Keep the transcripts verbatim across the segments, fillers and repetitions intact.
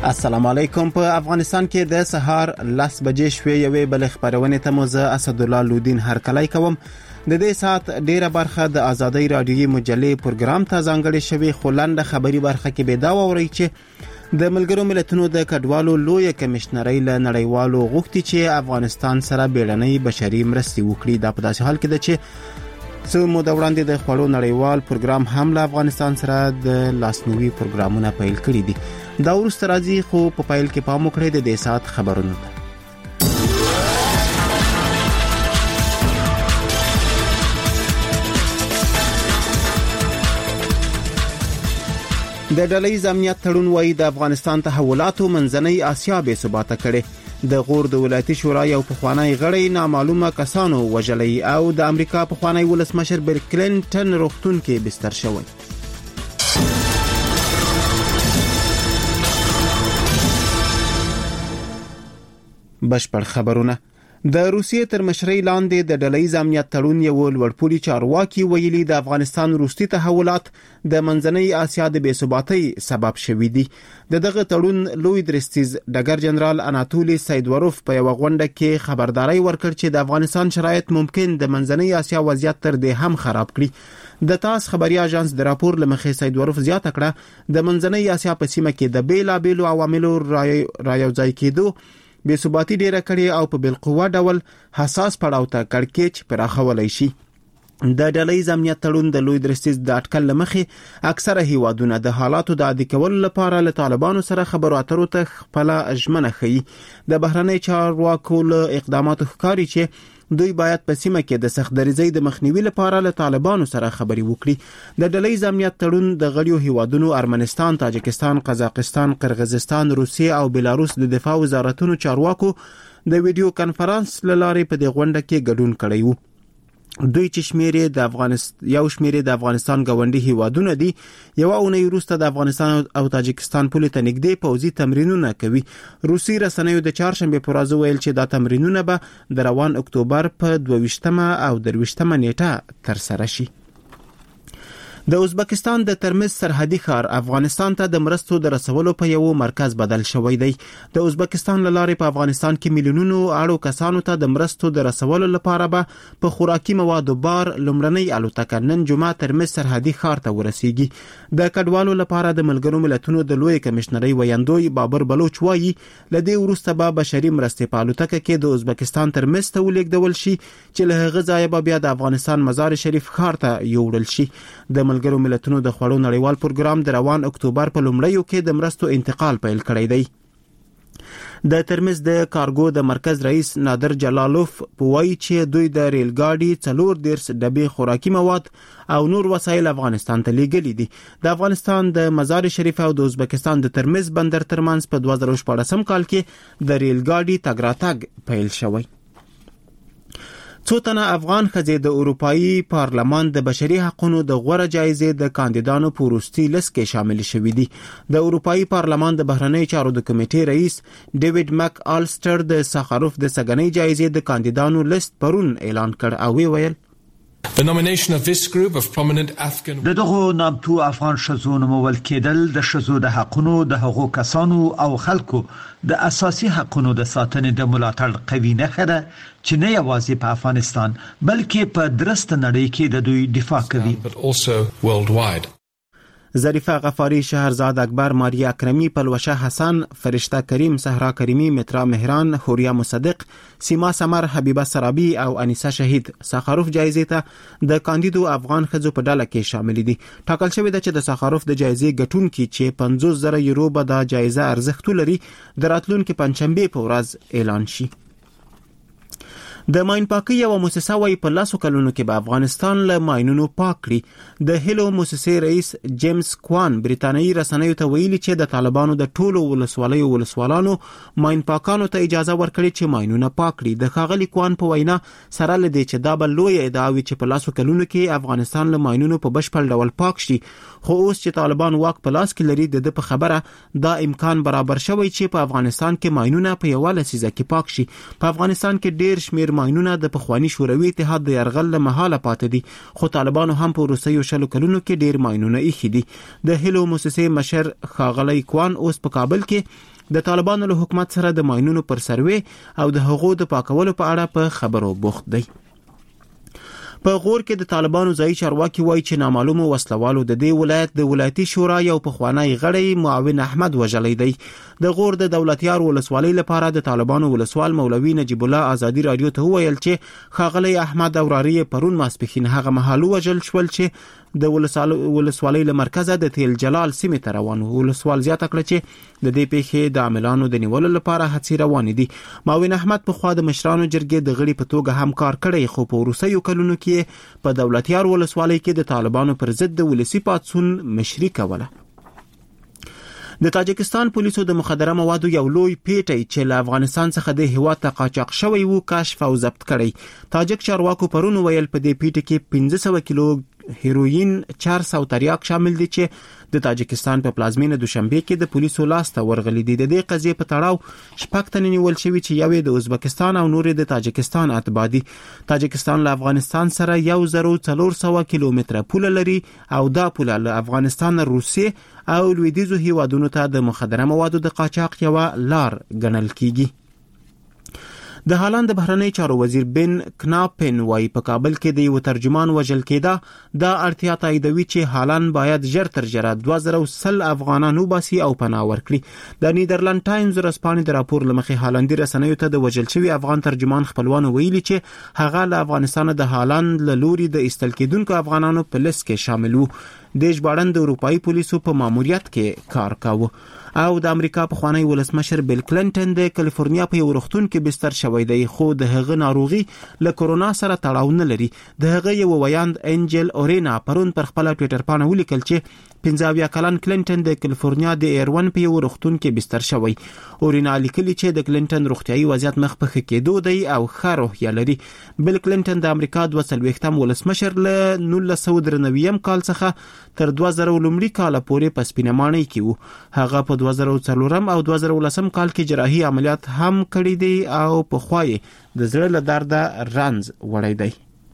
السلام علیکم. په افغانستان کې د سهار لس بجې شوې یوې بل خبرونه ته موزه اسد الله لودین هرکلی کوم. د دې سات ډیره برخه د آزادۍ رادیوي مجلې پروګرام ته ځانګړې شوی، خو لنډه خبري برخه کې به دا ووري چې د ملګرو ملتونو د کډوالو لوی کمشنرۍ له نړیوالو غوښتي چې افغانستان سره بیړنۍ بشري مرستې وکړي. دا په داسې حال کې ده چې څو مو د وړاندې د خړو نړیوال پروګرام هم له افغانستان سره د لاسنیوي پروګرامونه پیل کړي دي. دا ورسته راځي، خو په پیل کې پام وکړئ د دې سات خبرونو ته. د ډله‌ییز امنیت تړون وايي د افغانستان تحولاتو منځنۍ آسیا بې ثباته کړي. د غور د ولایتي شورا یو پخوانی غړی نامعلومه کسانو وژلی او د امریکا پخوانی ولسمشر بیل کلینټن روغتون کې بستر شوی. بشپړ خبرونه. د روسیې تر مشرۍ لاندې د ډله‌ییز امنیت تړون یو لوړپوړي چارواکي ویلي د افغانستان وروستي تحولات د منځنۍ آسیا د بې ثباتۍ سبب شوي دي. د دغه تړون لوی درستیز ډګر جنرال اناتولي سیدوروف په یو غونډه کې خبرداري ورکړ چې د افغانستان شرایط ممکن د منځنۍ آسیا وضعیت تر دې هم خراب کړي. د تاس خبري اژانس د راپور لمخې سیدوروف زیاته کړه د منځنۍ آسیا په سیمه کې د بیلابیلو عواملو رايوځای کېدو بې ثباتي ډیره کړي او په بالقوه ډول حساس پړاو ته کړکېچ پراخولای شي. د ډله‌ییز امنیت تړون د لوی درستیز د اټکل لمخې اکثره هیوادونه د حالاتو د عادي کولو لپاره له طالبانو سره خبرو اترو ته خپل ژمنه ښیي. د بهرنۍ چارواکو له اقداماتو ښکاري چې دوی باید په سیمه کې د سخت دریځۍ د مخنیوي لپاره له طالبانو سره خبري وکړي. د ډله‌ییز امنیت تړون د غړیو هیوادونو ارمنستان، تاجکستان، قزاقستان، قرغیزستان، روسیې او بلاروس د دفاع وزارتونو چارواکو د ویډیو کانفرنس له لارې په دې غونډه کې ګډون کړی وو. دوی چې شمیرې د افغانستان یو شمیرې د افغانستان غونډي هیوادونه دي، یو اونۍ وروسته د افغانستان او تاجکستان پولې ته نږدې پوځي تمرینونه کوي. روسي رسنیو د چهارشنبه پر ورځ ویل چې دا تمرینونه به د روان اکتوبر په دوه ویشتمه او درویشتمه نیټه تر سره شي. د ازبکستان د ترمز سرحدي ښار افغانستان ته د مرستو د رسولو په یو مرکز بدل شوی دی. د ازبکستان له لارې په افغانستان کې میلیونونو اړو کسانو ته د مرستو د رسولو لپاره به په خوراکي موادو بار لومړنۍ الوتکه نن جمعه ترمز سرحدي ښار ته ورسیږي. د کډوالو لپاره د ملګرو ملتونو د لوی کمشنرۍ ویاندوی بابر بلوچ وایي لدې وروسته به بشري مرستې په الوتکه کې د ازبکستان ترمز ته ولېږدول شي چې له هغه ځایه به بیا د افغانستان مزار شریف ښار ته یوړل شي. د ملګرو ملتونو د خړو نړیوال پروګرام د روان اکتوبر په لومړیو کې د مرستو انتقال پیل کړی دی. د ترمز د کارګو د مرکز رئیس نادر جلالوف پوای چې دوی د ریل گاډي څلور دیرس ډبې خوراکي مواد او نور وسایل افغانستان ته لیږلي دي. د افغانستان د مزار شریف او د ازبکستان د ترمز بندر ترمنځ په دوه زره شپاړسم کال کې د ریل گاډي تګ راتګ پیل شوی. څو تنه افغان ښځې د اروپایي پارلمان د بشري حقوقو د غوره جایزې د کاندیدانو په وروستي لیست کې شامل شوي دي. د اروپایي پارلمان د بهرنۍ چارو د کمیټې رئیس ډیوډ مک آلسټر د ساخاروف د سګنۍ جایزې د کاندیدانو لیست پرون اعلان کړ او ویل The nomination of this group of prominent Afghan د دغه نامتو افغان شذو نومول کېدل د شذو د حقونو د هغو کسانو او خلکو د اساسي حقونو د ساتنې د ملاتړ قوي نښه ده چې نه یوازې په افغانستان بلکې په درسته نړۍ کې د دوی دفاع کوي. but also worldwide. ظریفه غفاری، شهرزاد اکبر، ماریا اکرمی، پلوشه حسن، فرشته کریم، صحرا کریمی، مترا مهران، حوریا مصدق، سیما سمر، حبیبه سرابی او انیسه شهید ساخاروف جایزې ته د کاندیدو افغان ښځو په ډله کې شامل دي. ټاکل شوی ده چې د ساخاروف د جایزې ګټونکي چې پنځوس زره یورو به د جایزه ارزښت لري د راتلونکي پنځشنبه په ورځ اعلان شي. د ماین پاکي یو مؤسسه وايي په لاسو کلونو کې به افغانستان له ماینونو پاک کړي. د هیلو مؤسسې رئیس جیمز کوان بریتانیایی رسنیو ته ویلي چې د طالبانو د ټولو ولسوالیو ولسوالانو ماین پاکانو ته اجازه ورکړي چې ماینونه پاک کړي. د ښاغلي کوان په وینا سره لدې چې دا به لوی ادعا وي چې په لاسو کلونو کې افغانستان له ماینونو په بشپړ ډول پاک شي، خو اوس چې طالبان واک په لاس کې لري د په خبره دا امکان برابر شوی چې په افغانستان کې ماینونه په یو لسیزه کې پاک شي. په افغانستان کې ډیر شمیر ماینونه د پخوانی شوروي اتحاد د یرغل له مهاله پاتې دي، خو طالبانو هم په وروستیو شلو کلونو کې ډیر ماینونه ایښي دي. د هیلو مؤسسې مشر ښاغلی کوان اوس په کابل کې د طالبانو له حکومت سره د ماینونو پر سروې او د هغو د پاکولو په اړه په خبرو بوخت دی. په غور کې د طالبانو ځایي چارواکي وایي چې نامعلومو وسلوالو د دې ولایت د ولایتي شورا یو پخوانی غړی معاون احمد وژلی دی. د غور د دولتیار ولسوالۍ لپاره د طالبانو ولسوال مولوي نجیب الله ازادي رادیو ته وویل چې ښاغلی احمد او راری پرون ماسپښین هغه مهال وژل شول چې د ولسوالۍ له مرکزه د تیل جلال سیمې ته روان وو. ولسوال زیاته کړه چې د دې پیښې د عاملانو د نیولو لپاره هڅې روانې دي. معاون احمد په خوا د مشرانو جرګې د غړي په توګه هم کار کړی، خو په وروستیو کلونو کې په دولتیار ولسوالۍ کې د طالبانو پر ضد د ولسي پاڅون مشري کوله. د تاجکستان پولیسو د مخدره موادو یو لوی پیټی چې له افغانستان څخه د هیواد ته قاچاق شوی وو کشف او ضبط کړی. تاجک چارواکو پرون ویل په دې پیټی کې پنځه سوه کیلو هیروین، چارس او تریاک شامل دي چې د تاجکستان په پلازمینه دوشنبه کې د پولیسو لاس ته ورغلي دي. د دې قضیې په تړاو شپږ تنه نیول شوي چې یو د ازبکستان او نور د تاجکستان اتباع دي. تاجکستان له افغانستان سره یو زر څلور سوه کیلومتره پوله لري او دا پوله له افغانستان، روسیې او لویدیځو هیوادونو ته د مخدره موادو د قاچاق یوه لار ګڼل کیږي. د هالند د بهرنی چارو وزیر بن کناپن وايي په کابل کې د یو ترجمان وژل کېده دا اړتیا تاییدوي چې هالند باید ژر تر ژره دوه زره سل افغانان وباسي او پناه ورکړي. د نیدرلند ټایمز ورځپاڼې د راپور له مخې هالندي رسنیو ته د وژل شوي افغان ترجمان خپلوانو ویلي چې هغه له افغانستان د هالند له لوري د ایستل کېدونکو افغانانو په لیست کې شامل وو. د ژباړن د اروپایي پولیسو په ماموریت کې کار کاوه. او د امریکا پخوانی ولسمشر بیل کلینټن د کالیفورنیا په یو روغتون کې بستر شوی دی، خو د هغه ناروغي له کورونا سره تړاو نه لري. د هغه یو ویاند انجل اورینا پرون پر خپل ټوئیټر باندې ولیکل چې پنځه اویا کلن کلینټن د کالیفورنیا د ایرون په یو روغتون کې بستر شوی. اورینا لیکلی چې د کلینټن روغتیايي وضعیت مخ په ښه کېدو دی او ښه روحیه لري. بیل کلینټن د امریکا دوه څلوېښتم ولسمشر له نولس سوه درې کال څخه تر دوه زره لومړي کال پورې په سپینه ماڼۍ کې وو. هغه په دوه زره څلورم او دوه زره ولسم کال کې جراحي عملیات هم کړي دي او په خوای د زړه له درده رنځ وړی دی.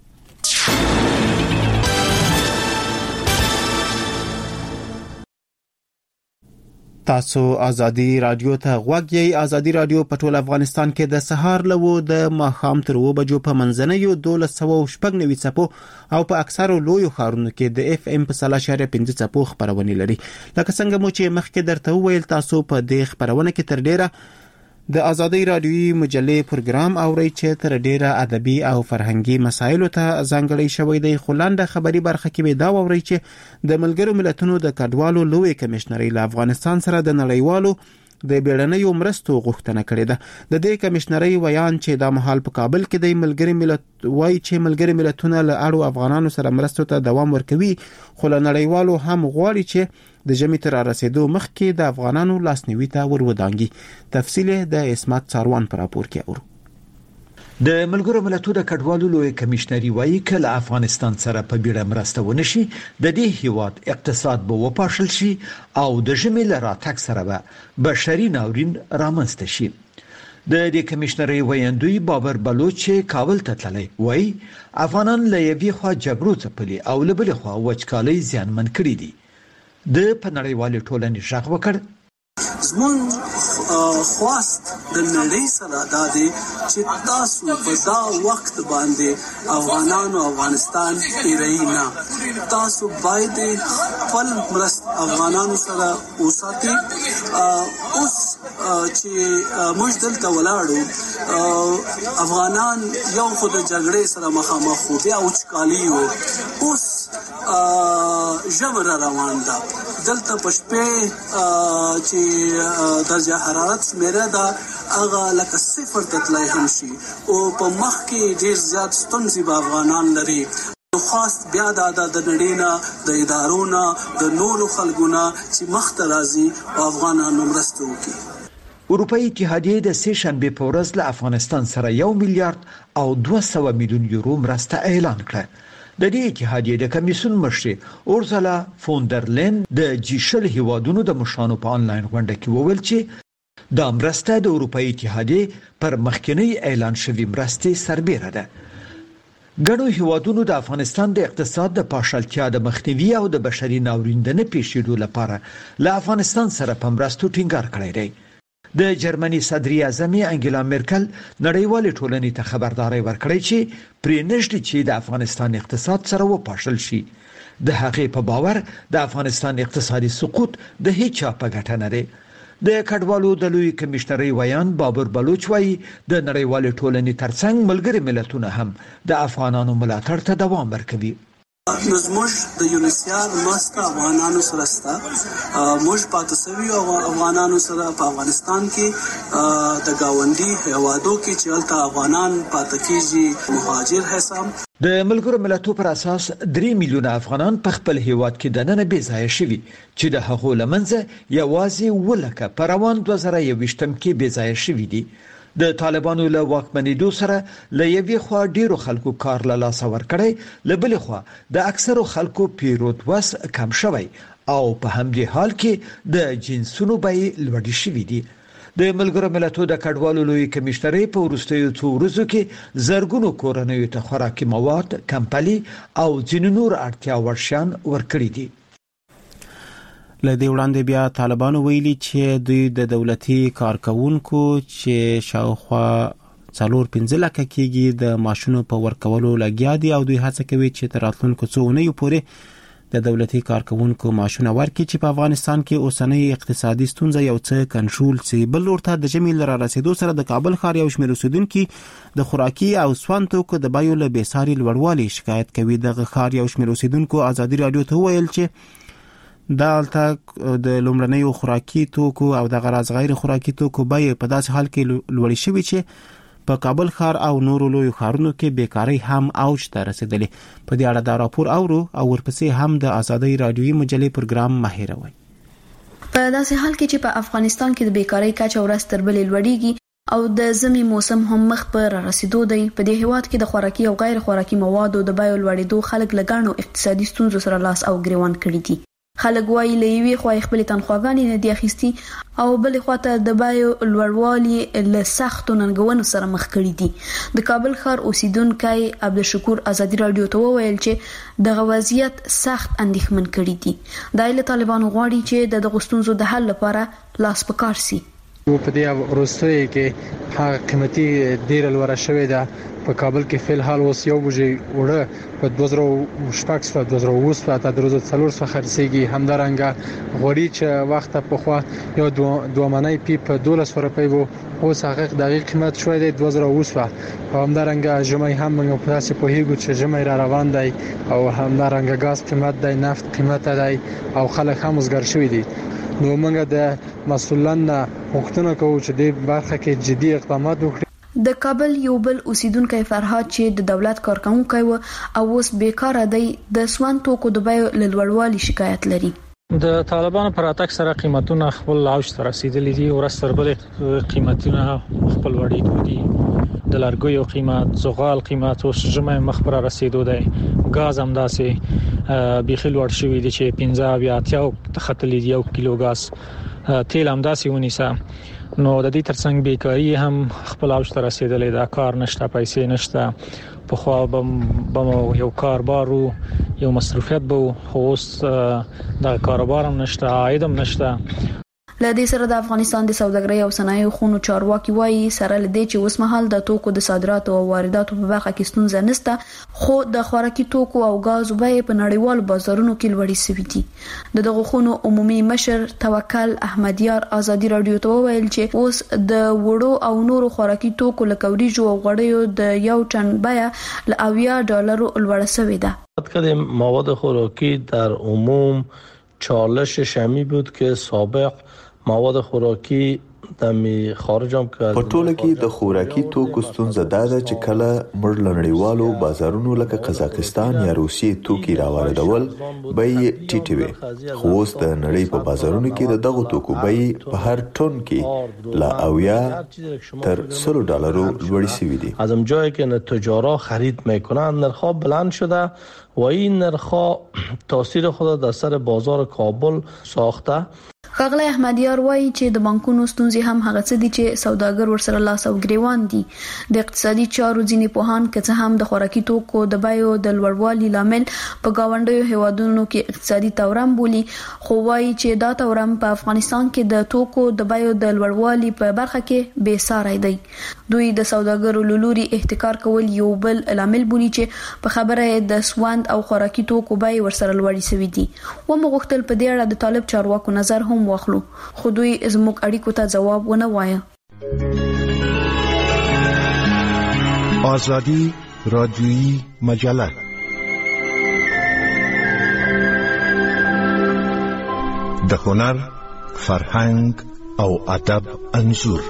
تاسو ازادي رادیو ته غوږ یې. ازادي رادیو په ټول افغانستان کې د سهار لوو د ماښام تر اوه بجو په منځنیو دولس سوه شپږ نوي څپو او په اکثرو لویو ښارونو کې د اف ام په سل اشاریه پنځه څپو خپرونې لري. لکه څنګه مو چې مخکې درته وویل، تاسو په دې خپرونه کې تر ډیره د ازادي رادیوي مجلې پروګرام اورئ چې تر ډیره ادبي او فرهنګي مسایلو ته ځانګړی شوی دی. خو لنډه خبري برخه کې به دا واورئ چې د ملګرو ملتونو د کډوالو لوی کمشنري له افغانستان سره د نړیوالو د بیړنیو مرستو غوښتنه کړې ده. د دې کمشنري ویان چې دا مهال په کابل کې د ملګري ملت وایي چې ملګري ملتونه له اړو افغانانو سره مرستو ته دوام ورکوي، خو له نړیوالو هم غواړي چې د ژمي تر رسیدو مخکې د افغانانو لاسنیوي ته ورودانګي. تفصیل د اسمت څاروان پر راپور کې اورو. د ملګرو ملتونو د کډوالو لوی کمشنري وایي چې له افغانستان سره په بیړه مرسته ونشي د دې هیواد اقتصاد به وپاشل شي او د ژمي له راتګ سره به بشري ناورین رامنځته شي. د دې کمشنري ویاندوی بابر بلوچ کابل ته تللی وایي افغانان له یوې خوا جګړو ځپلي او له بلې خوا وچکالۍ زیانمن کړي دي. د په نړیوالې ټولنې غږ وکړ زمون خواست د نړۍ سره دا دی چې تاسو په دا وخت باندې افغانان او افغانستان ایرای نه، تاسو باید خپل مرست افغانانو سره وساتئ. اوس چې موږ دلته ولاړو افغانان یو خو د جګړې سره مخامخ وو، بیا وچکالي وو، اوس ژمی را روان ده. دلته په شپې چې درجه حرارت شمیره ده هغه لکه صفر ته تللی هم شي او په مخ کې ډېر زیات ستونزې به افغانان لري. خواست بیا دا د نړۍ نه د ادارو نه د نورو خلکو نه چې مخ ته راځي او افغانانو مرسته وکړي. اروپایي اتحادیه د سې شنبې په ورځ له افغانستان سره یو میلیارډ او دوه سوه میلیون یورو مرسته اعلان کړه. د دې اتحادیې د کمیسیون مشر اورزلا فوندرلین د جی شل هیوادونو د مشرانو په انلاین غونډه کې وویل چې دا مرسته د اروپایي اتحادیې پر مخکنی اعلان شوی مرستې سربېره ده. ګڼو هیوادونو د افغانستان د اقتصاد د پاشلتیا د مخنیوي او د بشري ناورین د نه پیښېدو لپاره له افغانستان سره په مرستو ټینګار کړی دی. د جرمني صدري اعظم انګلا مرکل نړیوال ټولنې ته خبرداري ورکړې چې پرې نشته چې د افغانستان اقتصاد سره وپاشل شي. د هغې په باور د افغانستان اقتصادي سقوط د هیڅ چا په ګټه نه دی. د کډوالو د لوی کمشنري ویان بابر بلوچ وایي د نړیوال ټولنې ترڅنګ ملګري ملتونه هم د افغانانو ملاتړ ته دوام ورکوي. نو زموږ د یونیسیار مسته افغانانو سره ستا موږ پاتې سوي افغانانو سره په افغانستان کې د گاونډي هیوادو کې چې هلته افغانان پاتې کېږي مهاجر حساب. د ملګرو ملتونو پر اساس درې میلیونه افغانان په خپل هیواد کې د نن بې ځای شوي چې د هغو لمنځه یوازې ولکه په روان دوه زره یوویشتم کې بې ځای شوي دي. د طالبانو له واکمنېدو سره له یوې خوا ډیرو خلکو کار له لاسه ورکړی، له بلې خوا د اکثرو خلکو پیرود وس کم شوی او په همدې حال کې د جنسونو بیې لوړې شوي دي. د ملګرو ملتونو د کډوالو لوی کمشنري په وروستیو څو ورځو کې زرګونو کورنیو ته خوراکي مواد، کمپلي او ځینې نور اړتیا وړ شیان ورکړي دي. لدې وړاندې بیا طالبانو ویلي چې دوی د دولتي کارکونکو چې شاوخوا څلور پنځه لکه کېږي د معاشونو په ورکولو لګیا دي او دوی هڅه کوي چې تر راتلونکو څو اونیو پورې د دولتي کارکونکو معاشونه ورکړي چې په افغانستان کې اوسنۍ اقتصادي ستونزه یو څه کنټرول شي. بل ورته د ژمي لره رسیدو سره د کابل ښار یو شمېر اوسیدونکي د خوراکي او سون توکو د بیو له بېساري لوړوالي شکایت کوي. دغه ښار یو شمېر اوسیدونکو ازادي راډیو ته وویل چې دالته د لومړنیو خوراکي توکو او د غرض غیر خوراکي توکو بیې په داسې حال کې لوړې شوي چې په کابل ښار او نورو لویو ښارونو کې بیکاري هم اوج ته رسیدلې. په دې اړه دا راپور اورو او ورپسې هم د ازادۍ راډیوي مجلې پروګرام ماهروي. په داسې حال کې چې په افغانستان کې د بیکارۍ کچه ورځ تر بلې لوړېږي او د ژمي موسم هم مخ په رسیدو دی، په دې هیواد کې د خوراکي او غیر خوراکي موادو د بیو لوړېدو خلک له ګڼو اقتصادي ستونزو سره لاس او ګریوان کړي دي. خلک وایي له یوې خوا خپل تنخواګانې نه دي اخیستي او بلې خوا ته د بیو لوړوالي له سختو ننګونو سره مخ کړي دي. د کابل ښار اوسیدونکی عبدالشکور ازادي راډیو ته وویل چې دغه وضعیت سخت اندېښمن کړي دي. دا له طالبانو غواړي چې د دغو ستونزو د حل لپاره لاس په کار سي. په دې وروستیو کې هغه قیمتي ډیره لوړه شوې ده. په کابل کې فل حال اوس یو بوجي وړه په دوه زره شپږ سوه دوه زره اووه سوه ته د روزو څلور سوه خرڅېږي. همدارنګه غوړي چې وخت په خوا یو دوه منۍ پی په دولس روپۍ وو، اوس هغه دقیق قیمت شوی دی دوه زره اووه سوه. همدارنګه ژمی هم موږ په تاسو په هیګو چې ژمی را روان دی او همدارنګه غاز قیمت دی، نفت قیمت دی او خلک هم وزګر شوی دي. نو موږ د مسؤلان غوښتنه کوو چې د برخه کې جدي اقدامات وکړي. د کابل یو بل اوسیدونکی فرهاد چې د دولت کارکونکی و او اوس بیکاره دی، د سون توکو د بیو له لوړوالي شکایت لري. د طالبانو پر اتک سره قیمتونه خپل اوج ته رسیدلي دي او رستربلې قیمتونه خپل وړي دي. د لرګیو قیمت، زغال قیمت اوس ژمه مخبره رسیدو دی. غاز هم داسې بيخي لوړ شوی دی چې پنځه بیا اتیا تختلې دی یو کیلو غاز. تیل هم داسې ونیسه. نو د دې ترڅنګ بیکاری هم خپل اوج ته رسیدلې ده. کار نشته، پیسې نشته. په خو به یو کاربارو یو مصرفیت به خو اوس د کاروبار هم نشته، عاید هم نشته. لدې سره د افغانستان د سوداګرۍ او صنایعو خونو چارواکي وایي سره لدې چې اوس مهال د توکو د صادراتو او وارداتو په برخه کې ستونزه نشته، خو د خوراکي توکو او غاز بیې په نړیوالو بازارونو کې لوړې شوې دي. د دغه خونو عمومي مشر توکل احمدیار ازادي راډیو ته وویل چې اوس د وړو او نورو خوراکي توکو لکه وریجو او غوړیو د یو ټن بیه له اویا ډالرو لوړه شوې ده. کدیم مواد خوراکی در عموم چالش شمی بود که سابق مواد خوراکی دمی خارجم که په ټوله کې د خوراکي توکو ستونزه دا ده چې کله موږ لنړیوالو بازارونو لکه قزاقستان یا روسیې توکي راواردول بیې ټیټې وي، خو اوس د نړۍ په بازارونو کې د دغو توکو بیې په هر ټن کې لا اویا تر سلو ډالرو لوړې شوي دي. از اونجایی که تجارا خرید میکنند نرخ‌ها بلند شده و این نرخ‌ها تاثیر خود در سر بازار کابل ساخته. ښاغلی احمدیار وایي چې د بانکونو ستونزې هم هغه څه دي چې سوداګر ورسره لاس او ګریوان دي. د اقتصادي چارو ځینې پوهان که څه هم د خوراکي توکو د بیو د لوړوالي لامل په گاونډیو هیوادونو کې اقتصادي تورم بولي، خو وایي چې دا تورم په افغانستان کې د توکو د بیو د لوړوالي په برخه کې بې ساری دی. دوی د سوداګرو له لوري احتکار کول یو بل لامل بولي چې په خبره د سوند او خوراکي توکو بیې ورسره لوړې شوې دي. ومو غوښتل په دې اړه د طالب چارواکو نظر هم واخلو، خو دوی زموږ اړیکو ته جواب ونه وایه. آزادی رادیویی مجله د هنر، فرهنګ او ادب انځور.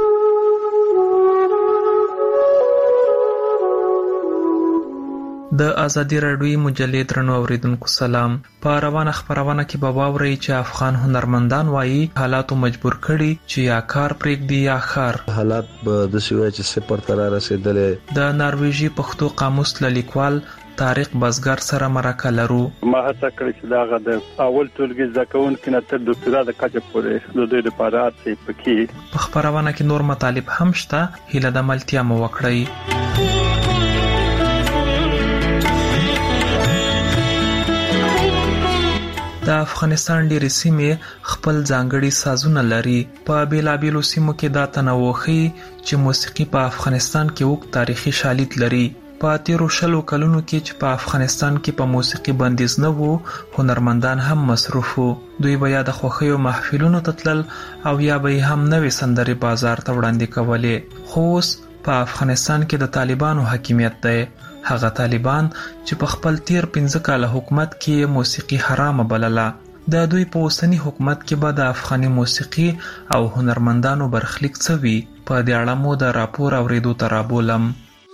د ازادي راډیویی مجلې درنو اوریدونکو سلام. په روانه خبرونه کې به واورئ چې افغان هنرمندان وایي حالاتو مجبور کړي چې یا کار پرېږدي یا ښار. حالات به داسې وایي چې صفر ته را رسېدلې. د نارویژي پښتو قاموس له لیکوال طارق بزګر سره مرکه لرو. ما هڅه کړې چې داغه د اول ټولګي زده کوونکي نه تر ډاکټرا د کچه پورې د دوی لپاره چې پکې په خبرونه کې نور مطالب هم شته. هیله د ملتیا مو وکړئ. د افغانستان ډېرې سیمې خپل ځانګړي سازونه لري. په بیلابیلو سیمو کې دا تنوع ښیي چې موسیقي په افغانستان کې اوږد تاریخي شالید لري. په تیرو شلو کلونو کې چې په افغانستان کې په موسیقي بندیز نه وو، هنرمندان هم مصروف وو. دوی به یا د خوښیو محفلونو ته تلل او یا به هم نوې سندرې بازار ته وړاندې کولې. خو اوس په افغانستان کې د طالبانو حاکمیت دی. هغه طالبان چې په خپل تیر پنځه کاله حکومت کې موسیقي حرامه بلله. د دوی په اوسني حکومت کې به د افغاني موسیقي او هنرمندانو برخلیک څه وي؟ په دې اړه مو د راپور اورېدو ته رابولم.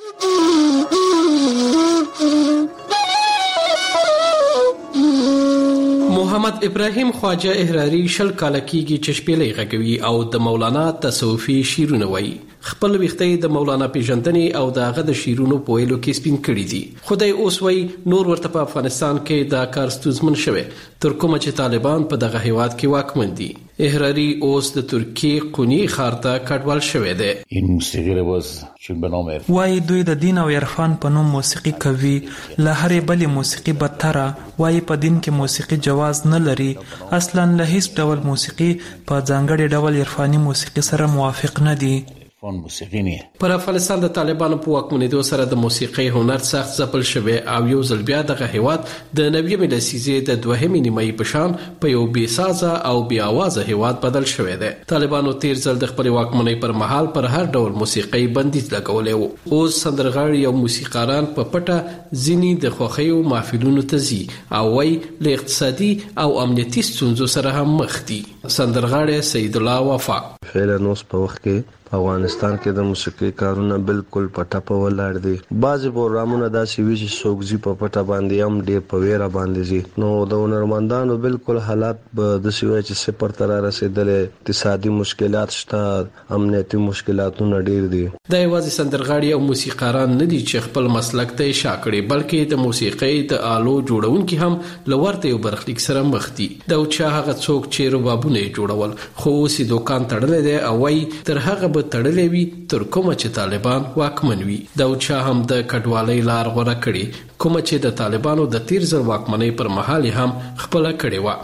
محمد ابراهیم خواجه احراری شل کاله کېږي چې شپېلۍ غږوي او د مولانا تصوفي شعرونه وایي. خپل وختې د مولانا پیژندنې او د هغه د شعرونو په ویلو کې سپین کړي دي. خدای اوس وایي نور ورته په افغانستان کې دا کار ستونزمن شوی تر کومه چې طالبان په دغه هیواد کې واکمن دي. احراری اوس د ترکیې قونی ښار ته کډوال شوی دی. این موسیقی رواز چون به نام عرفان وایي دوی د دین او عرفان په نوم موسیقي کوي. له هرې بلې موسیقي بدتره. وایي په دین کې موسیقي جواز نه لري. اصلا له هیڅ ډول موسیقي په ځانګړي ډول عرفاني موسیقي سره موافق نه دي. پر افغانستان د طالبانو په واکمنېدو سره د موسیقي هنر سخت ځپل شوی او یو ځل بیا دغه هیواد د نویمې لسیزې د دوهمې نیمایي په شان په یو بې سازه او بې اوازه هیواد بدل شوی دی. طالبانو تیر ځل د خپل واکمنۍ پر مهال پر هر ډول موسیقي بندیز لګولی وو. اوس سندرغاړي او موسیقاران په پټه ځینې د خوښیو محفلونو ته ځي او وایي له اقتصادي او امنیتي ستونزو سره هم مخ دي. سندرغاړی سید الله وفا فعلا اوس په وخت کې په افغانستان کې د موسیقي کارونه بالکل پټه په ولاړ دي. بعضې پروګرامونه داسې وي چې څوک ځي په پټه باندې هم ډېر په ویره باندې ځي. نو د هنرمندانو بالکل حالات به داسې وایي چې صفر ته را رسېدلې. اقتصادي مشکلات شته، امنیتي مشکلاتونه ډېر دي. دا یوازې سندرغاړي او موسیقاران نه دي چې خپل مسلک ته اشاره کړي، بلکې د موسیقۍ د آلو جوړونکي هم له ورته یو برخلیک سره مخ دي. دا چې هغه څوک چې ربابونه جوړول خو اوس یې دوکان تړلی دی او وایي تر هغه به تړلې وي تر کومه چې طالبان واکمن وي. دا چا هم د کډوالۍ لار غوره کړي کومه چې د طالبانو د تیر ځل واکمنۍ پر مهال هم خپل کړي و.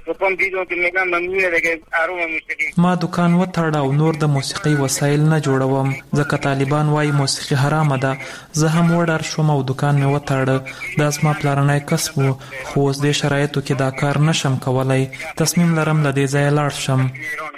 ما دکان وتړ او نور د موسیقي وسایل نه جوړوم ځکه طالبان وایي موسیقي حرامه ده. زه هم وډار شوم او دکان مې وتړ. دا زما پلرنی کسب و خو اوس دې شرایطو کې دا کار نشم کولای. تصمیم لرم له دې ځایه لاړ شم.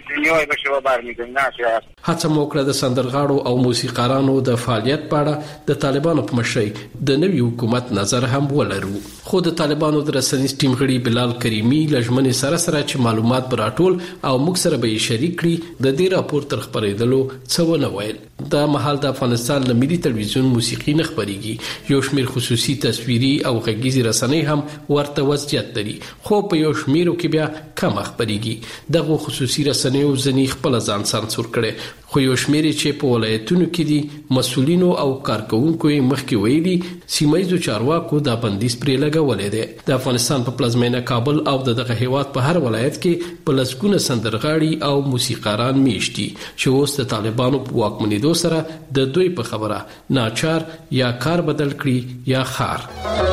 هڅه مو وکړه د سندرغاړو او موسیقارانو د فعالیت په اړه د طالبانو په مشرۍ د نوي حکومت نظر هم ولرو. خو د طالبانو د رسنیز ټیم غړي بلال کریمي لژمنې سره سره چې معلومات به راټول او موږ سره به یې شریک کړي د دې راپور تر خپرېدلو څه ونه ویل. دا مهال د افغانستان له ملي تلویزیون موسیقي نه خپرېږي. یو شمېر خصوصي تصویري او غږیزې رسنۍ هم ورته وضعیت لري خو په یو شمېرو کې بیا کم خپرېږي. دغه خصوصي رسنیو ځنی خپل ځان سانسور کړي خو یو شمېر چې په ولایتونو کې دي مسؤلینو او کارکونکو مخکې ویلي سیمایي چارواکو دا بندیز پرې لګولې ده. د افغانستان په پلازمینه کابل او دغه هیواد په هر ولایت کې په لسګونه سندرغاړي او موسیقاران میشتي چې اوس د طالبانو په واکمنېدو سره د دوی په خبره ناچار یا کار بدل کړي یا خار.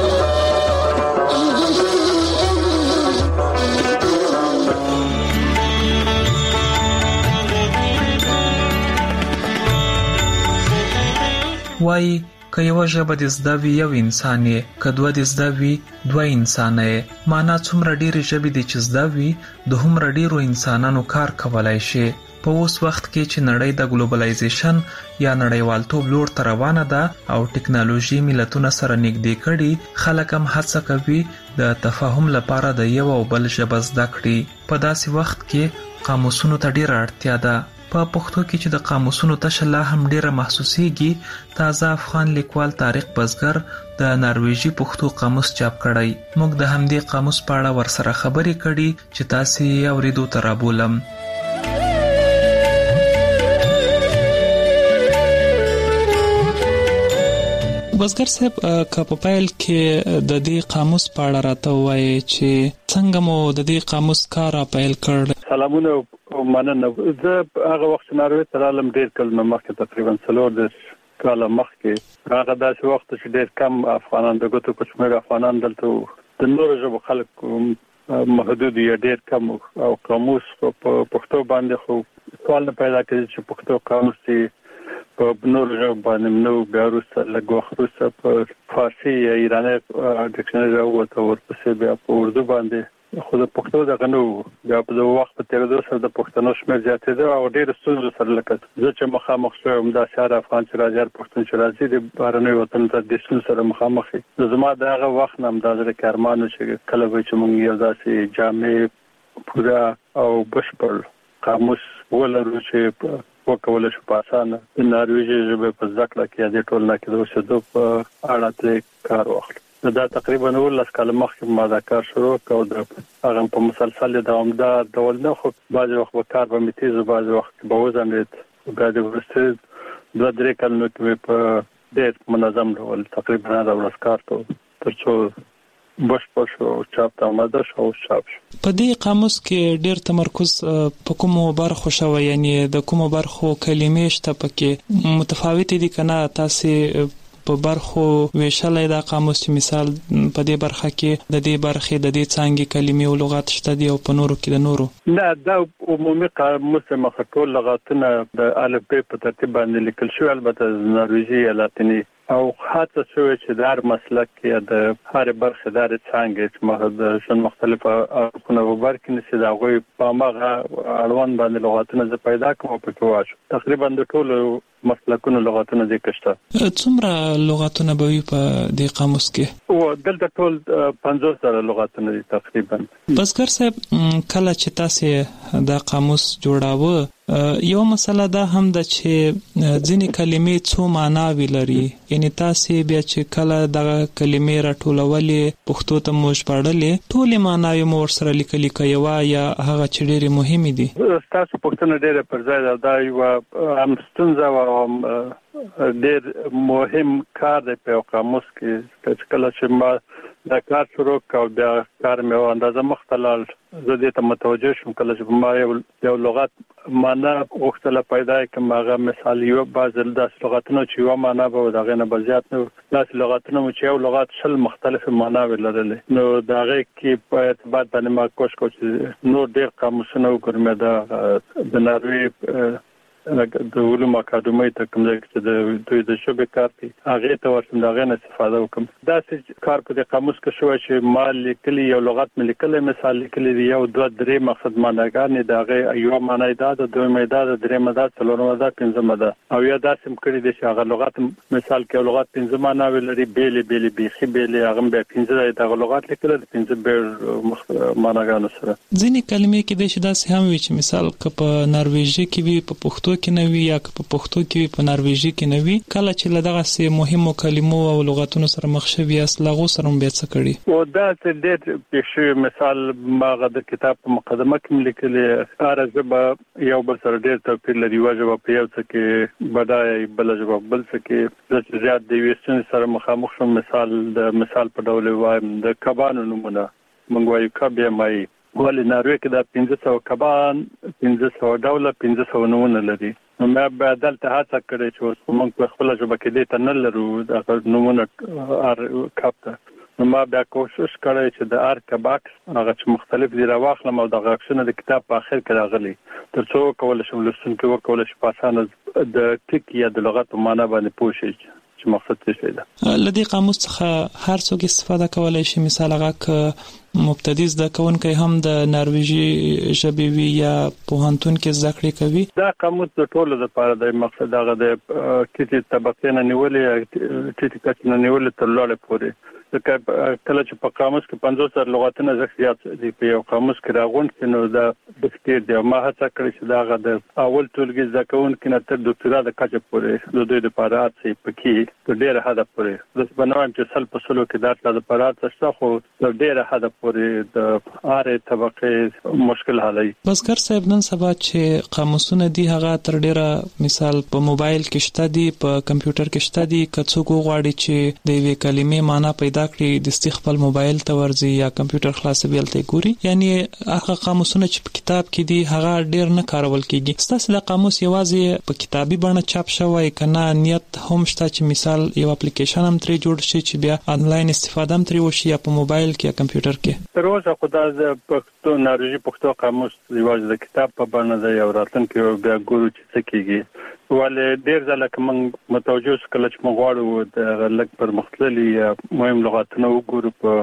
وای که یو ژبه د زده وي یو انسان یې، که دوه د زده وي دوه انسانه یې. معنا څومره ډېرې ژبې دي چې زده وي د هومره ډېرو انسانانو کار کولی شي. په اوس وخت کې چې نړۍ د ګلوبلایزیشن یا نړیوالتوب لور ته روانه ده او ټکنالوژي ملتونه سره نږدې کړي، خلک هم هڅه کوي د تفاهم لپاره د یو او بل ژبه زده کړي. په داسې وخت کې قاموسونو ته ډېره اړتیا ده. په پښتو کې چې د قاموسونو تشه لا هم ډیره محسوسیږي، تازه افغان لیکوال طارق بزګر د نارویجی پښتو قاموس چاپ کړی. موږ د همدې قاموس په اړه ورسره خبرې کړي چې تاسو یې اوریدو ته رابولم. بزګر صاحب که په پیل کې د دې قاموس په اړه راته وایي چې څنګه مو د دې قاموس کار پیل کړ؟ سلامونه او مننه. زه هغه وخت ناروې ته رالم ډېر کلونه مخکې، تقریبا څلور دېرش کاله مخکې. هغه داسې وخت چې ډېر کم افغانان د ګوتو په شمېر افغانان دلته د نورو ژبو خلک محدود یا ډېر کم او قاموس په پښتو باندې خو سوال نه پیدا کېږي چې پښتو قاموس یې په نورو ژبو باندې نو بیا وروسته لږ وخت وروسته په فارسي یا ایراني ډکشنري راووته، ورپسې بیا په اردو باندې. خو د پښتو دغه نو بیا په دغه وخت په تېرېدو سره د پښتنو شمېر زیاتېده او ډېرو ستونزو سره لکه زه چې مخامخ شوم داسې هر افغان چې راځي، هر پښتون چې راځي د بهرنیو وطنو ته د ستونزو سره مخامخ وي. زما د هغه وخت نه همدا زړه کې ارمان و چې کله به چې موږ یو داسې جامع پوره او بشپړ قاموس ولرو چې وکولای شو په اسانه د نارویجي ژبې په زده کړه کې یا د ټولنه کې د اوسېدو په اړه ترې کار واخلو. دا تقریبا ولس کاله مخکې ما دا کار شروع کړ او هغه په مسلسل دوامدار ډول نه، خو بعضې وخت به کار به مې تیز و، بعضې وخت به وځنډېد. بیا د وروستي دوه درې کلونو کې مې په ډېر منظم ډول تقریبا هره ورځ کار کوم تر څو بشپړ شو او چاپ ته آماده شو او چاپ شو. په دې قاموس کې ډېر تمرکز په کومو برخو شوی، یعنی د کومو برخو کلمې شته پکې متفاوتې دي که نه؟ تاسې په برخو ویشلای دا قاموس چې مثال په دې برخه کې د دې برخې د دې څانګې کلمې او لغات شته دي او په نورو کې د نورو؟ نه، دا عمومي قاموس مخه ټول لغاتونه د الف ب په ترتیب باندې لیکل شوي، البته نارویجي یا لاتیني او هڅه شوې چې د هر مسلک کې د هر برخې د هر څانګې چې د ژوند مختلفه اړخونه وبرکې نشي د هغوی په هماغه اړوند باندې لغاتونه زه پیدا کړم او پکې واچوم. تقریبا د ټولو مسلکونو لغاتونه دې کشته. څومره لغاتونه به وي په دې قاموس کې؟ او دلته ټول پنځوس زره لغاتونه دي تقریبا. بزګر صاحب کله چې تاسو دا قاموس جوړاوه، یو مسله دا هم ده چې ځینې کلمې څو معناوې لري، یعنی تاسو بیا چې کله دغه کلمې راټولولې پښتو ته مو ژباړلې، ټولې معناوې مو ورسره لیکلي که یوه یا هغه چې ډېرې مهمې دي؟ ستاسو پوښتنه ډېره پر ځای ده. دا یوه هم ستونزه او ډېر مهم کار دی په یو قاموس کې چې کله چې ما دا کار شروع کړ بیا کار مې اندازه مخته لاړ، زه دې ته متوجه شوم کله چې ما یو یو لغت معنا غوښتله پیدا کړم. هغه مثال یو بعض داسې لغتونه چې یوه معنا به د هغې نه به زیات نه، داسې لغتونه چې یو لغت شل مختلفې معناوې لرلې، نو د هغې کې په اعتبار باندې ما کوشش کوم چې نور ډېر قاموسونه وګورم. د د ناروې د علومو اکاډمۍ ته کوم ځای چې د دوی د ژبې کار کوي هغې ته ورشم، د هغې نه استفاده وکړم. داسې کار په دې قاموس کې شوی چې ما لیکلي یو لغت مې لیکلی، مثال لیکلی دی، یو دوه درې مقصد معناګانې د هغې یوه معنی دا ده، دویمه دا ده، درېیمه دا، څلورمه دا، پنځمه ده. او یا داسې هم کړي دي چې هغه لغت مثال کې یو لغت پنځه معناوې لري، بېلې بېلې بیخي بېلې، هغه هم بیا پنځه دی دغه لغت لیکلی د پنځه بېل معناګانو سره. ځینې کلمې کېدای شي داسې هم وي چې مثال که په نارویژي کې وي په پښتو پښتو کې نه وي یا په پښتو کې په نارویجي کې نه وي کله چې لدغه سه مهمو کلمو او لغاتونو سره مخ شوي اصلاغو سره به څه کړي او دا ډېر پېښې مثال ماغه د کتاب په مقدمه کې لیکلي ارزبه یو بل سره ډېر توپیر لري واجب په یو څه کې بدای بل جواب بل څه کې د زیات دی وستن سره مخامخ شوم مثال د مثال په ډول وایم د کبانو نمونه مونږ وایو کبه مای ولې ناروې کې د پنځه سوه کبان پنځه سوه ډوله پنځه سوه نمونه لري نو مې به دلته هڅه کړې چې موږ په خپل ژبه کې دې ته نه لرو د نمونه ار کاپته نو ما بیا کوشش کړی چې د ار کباکس هغه چې مختلف دي راوخلم او د غاښونو د کتاب په اخر کې راغلي ترڅو کول شم لسونکو وکول شي په اسانه د ټکی یا د لغت په معنا باندې پوه شي چې مقصد څه دی. لدی قاموس څخه هر څوک استفاده کولای شي مثال هغه ک مبتدی زده کوونکی هم د نارویجي ژبې وی یا پوهنتون کې زده کړې کوي. دا قاموس د ټولو لپاره د مقصد هغه د کیټي طبقې نه نیولې ټیټی کچ نه نیولې تر لوړه پورې کله چې په قاموس کې پنځوس زره لغاتونه زیات دي په یو قاموس کې راغونډ کینو دا د ډېر دی ما هڅه کړې چې دا غو د اول ټولګي ځکهون کې نه تر ډاکټرا د کچ پورې د دوی د پارات سي پکې د ډېر هدا پورې د بنوم چې سل په سلو کې دا د پارات څخه خو د ډېر هدا پورې د اره طبقه مشکل حالي. بسکر صاحب نن سبا چې قاموسونه دي هغه تر ډېره مثال په موبایل کې شته دي په کمپیوټر کې شته دي کڅو غواړي چې د وی کلمې معنی پیدا کړي د استخبال موبایل ته ورځي یا کمپیوټر خلاصوي ته ګوري یعنی هغه قاموسونه چې په کتاب کې دي هغه ډېر نه کارول کیږي. ستاسو د قاموس یوازې په کتابي بڼه چاپ شوی کنه نیت هم شته چې مثال یو اپلیکیشن هم ترې جوړ شي چې بیا انلاین استفاده هم ترې وشي یا په موبایل کې یا کمپیوټر کې. تر اوسه خدای د پښتو نارویجي پښتو قاموس یوازې د کتاب په بڼه دی او راتلونکي بیا ګورو چې څه کیږي ولې ډېر ځله کوم متوجه کله چې موږ غواړو د لک پر مختلفي مهم لغاتونه وګورو په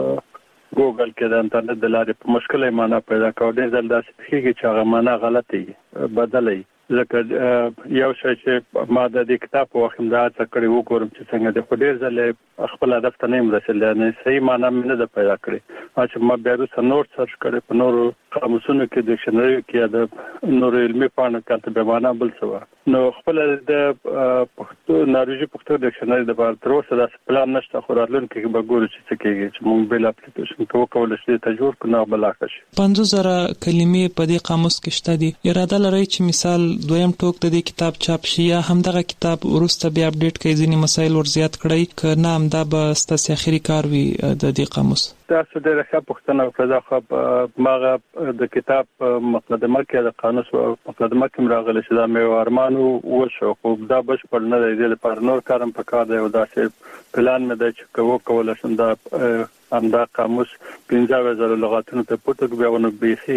ګوګل کې د انټرنیټ د لارې په مشکله معنا پیدا کوو ډېر ځله داسې کیږي چې هغه معنا غلطي بدلي ځکه یو شی چې ما د دې کتاب په وخت دا څه کړی وګورم چې څنګه د خډیر ځله خپل هدف ته نه رسیدل نه صحیح معنا مې نه پیدا کړی چې ما بیا وروسته نور سرچ کړی په نورو قاموسونو کې ډکشنري کې د نور علمي پاڼو کې د معنا بل څه نو خپل د پښتو نارویجي پښتو ډکشنري د بار تر اوسه د پلان نشته خو راتلونکي کې به ګورو چې څه کېږي چې موږ بل اپلیکیشن کې وکول شي ته جوړ کړو بلاک شي. پنځه زره کلمې په دې قاموس کې شته دي. اراده لري چې مثال دویم ټوک د دې کتاب چاپ شي یا همدغه کتاب ورسته بیا اپډیټ کړي ځینې مسایل ور زیات کړي ک نه هم دا به ستاسو اخري کار وي د دې قاموس. تاسو ډېر ښه پوښتنه وکړه خو ماغه د کتاب مقدمه کې د قانون مقدمه کې راغلی چې دا مې ارمانو وشو خو دا بشپړ نه دی د پر نور کارم په کار دی او دا چې پلان مې د چې کوو کول شم دا امدا قاموس پنځه زره لغاتونو ته پټ بیا ونه بيخي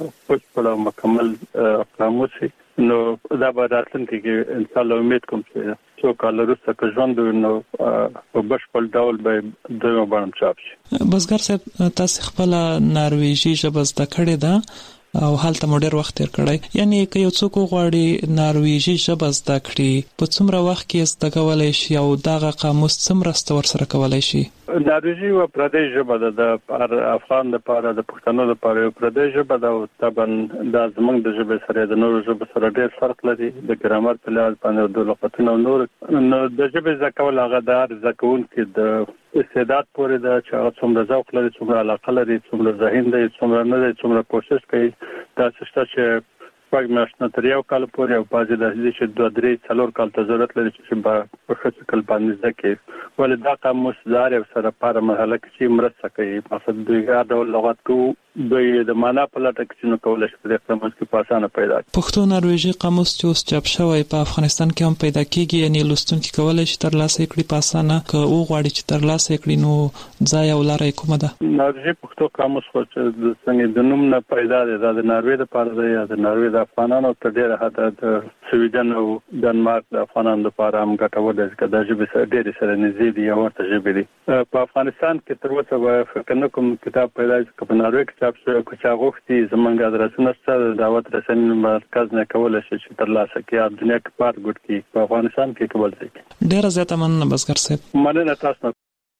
پټ مکمل قاموس نو دا به راتلونکي کې ان شاء الله امید کوم چې څو کال وروسته که ژوند نو په بشپړ ډول به دوی باندې چاپ شي. بسګر صاحب تاسو خپل نارویجي ژبه زده کړې ده او حالت مو ډېر وخت تیر کړی یعنی که یو څوک غواړي نارویجي ژبه زده کړي په څومره وخت کې زده کولای شي او دغه قاموس څومره ستور سره کولای شي؟ نارویجي و پردیش ژبه د افغان لپاره د پښتنو لپاره یو پردیش ژبه ده او طبعا د زمونږ د ژبې سره د نورو ژبو سره ډېر فرق لري د ګرامر په لحاظ باندې د لغتونو نور نو د ژبې زده کول هغه د هر زده کوونکي د استعداد پورې ده چې هغه څومره ذوق لري څومره علاقه لري څومره ذهین دی څومره نه دی څومره کوشش کوي دا څه چې پاک ماشنه تر یو کال پورې او پاجې د دې چې دوه درې څلور کال ته ضرورت لري چې په خصوصي کل باندې ځکه ولې دا قاموس دار او سره په مرحله کې چې مرسته کوي مقصد دوی غاډه لغت کو دوی د معنا په لټه کې نو کولای شي په قاموس کې په اسانه پیدا کړي. پښتو نارویجي قاموس چې اوس چاپ شوی په افغانستان کې هم پیدا کیږي یعنی لوستونکي کولای شي تر لاسه کړي په اسانه که او غواړي چې تر لاسه کړي نو ځای او لارې کومه ده؟ نارویجي پښتو قاموس خو چې څنګه د نوم نه پیدا دی د ناروی لپاره دی یا د ناروی د افغانانو ته ډیره حتی د سویډن او ډنمارک د افغانانو لپاره هم ګټور دی چې د ژبې سره ډېر سره نږدې دي او ورته ژبې دي. په افغانستان کې تر اوسه فکر نه کوم کتاب پیدا چې په ناروی کې چاپ شوی چې غوښتي زمونږ ادرسونه ستاسو دعوت رسنۍ مرکز نه کولای شي چې تر لاسه کې دنیا کې پات ګډ کی په افغانستان کې کول ځي. ډیر زیاته مننه بسګر صاحب. مننه تاسو.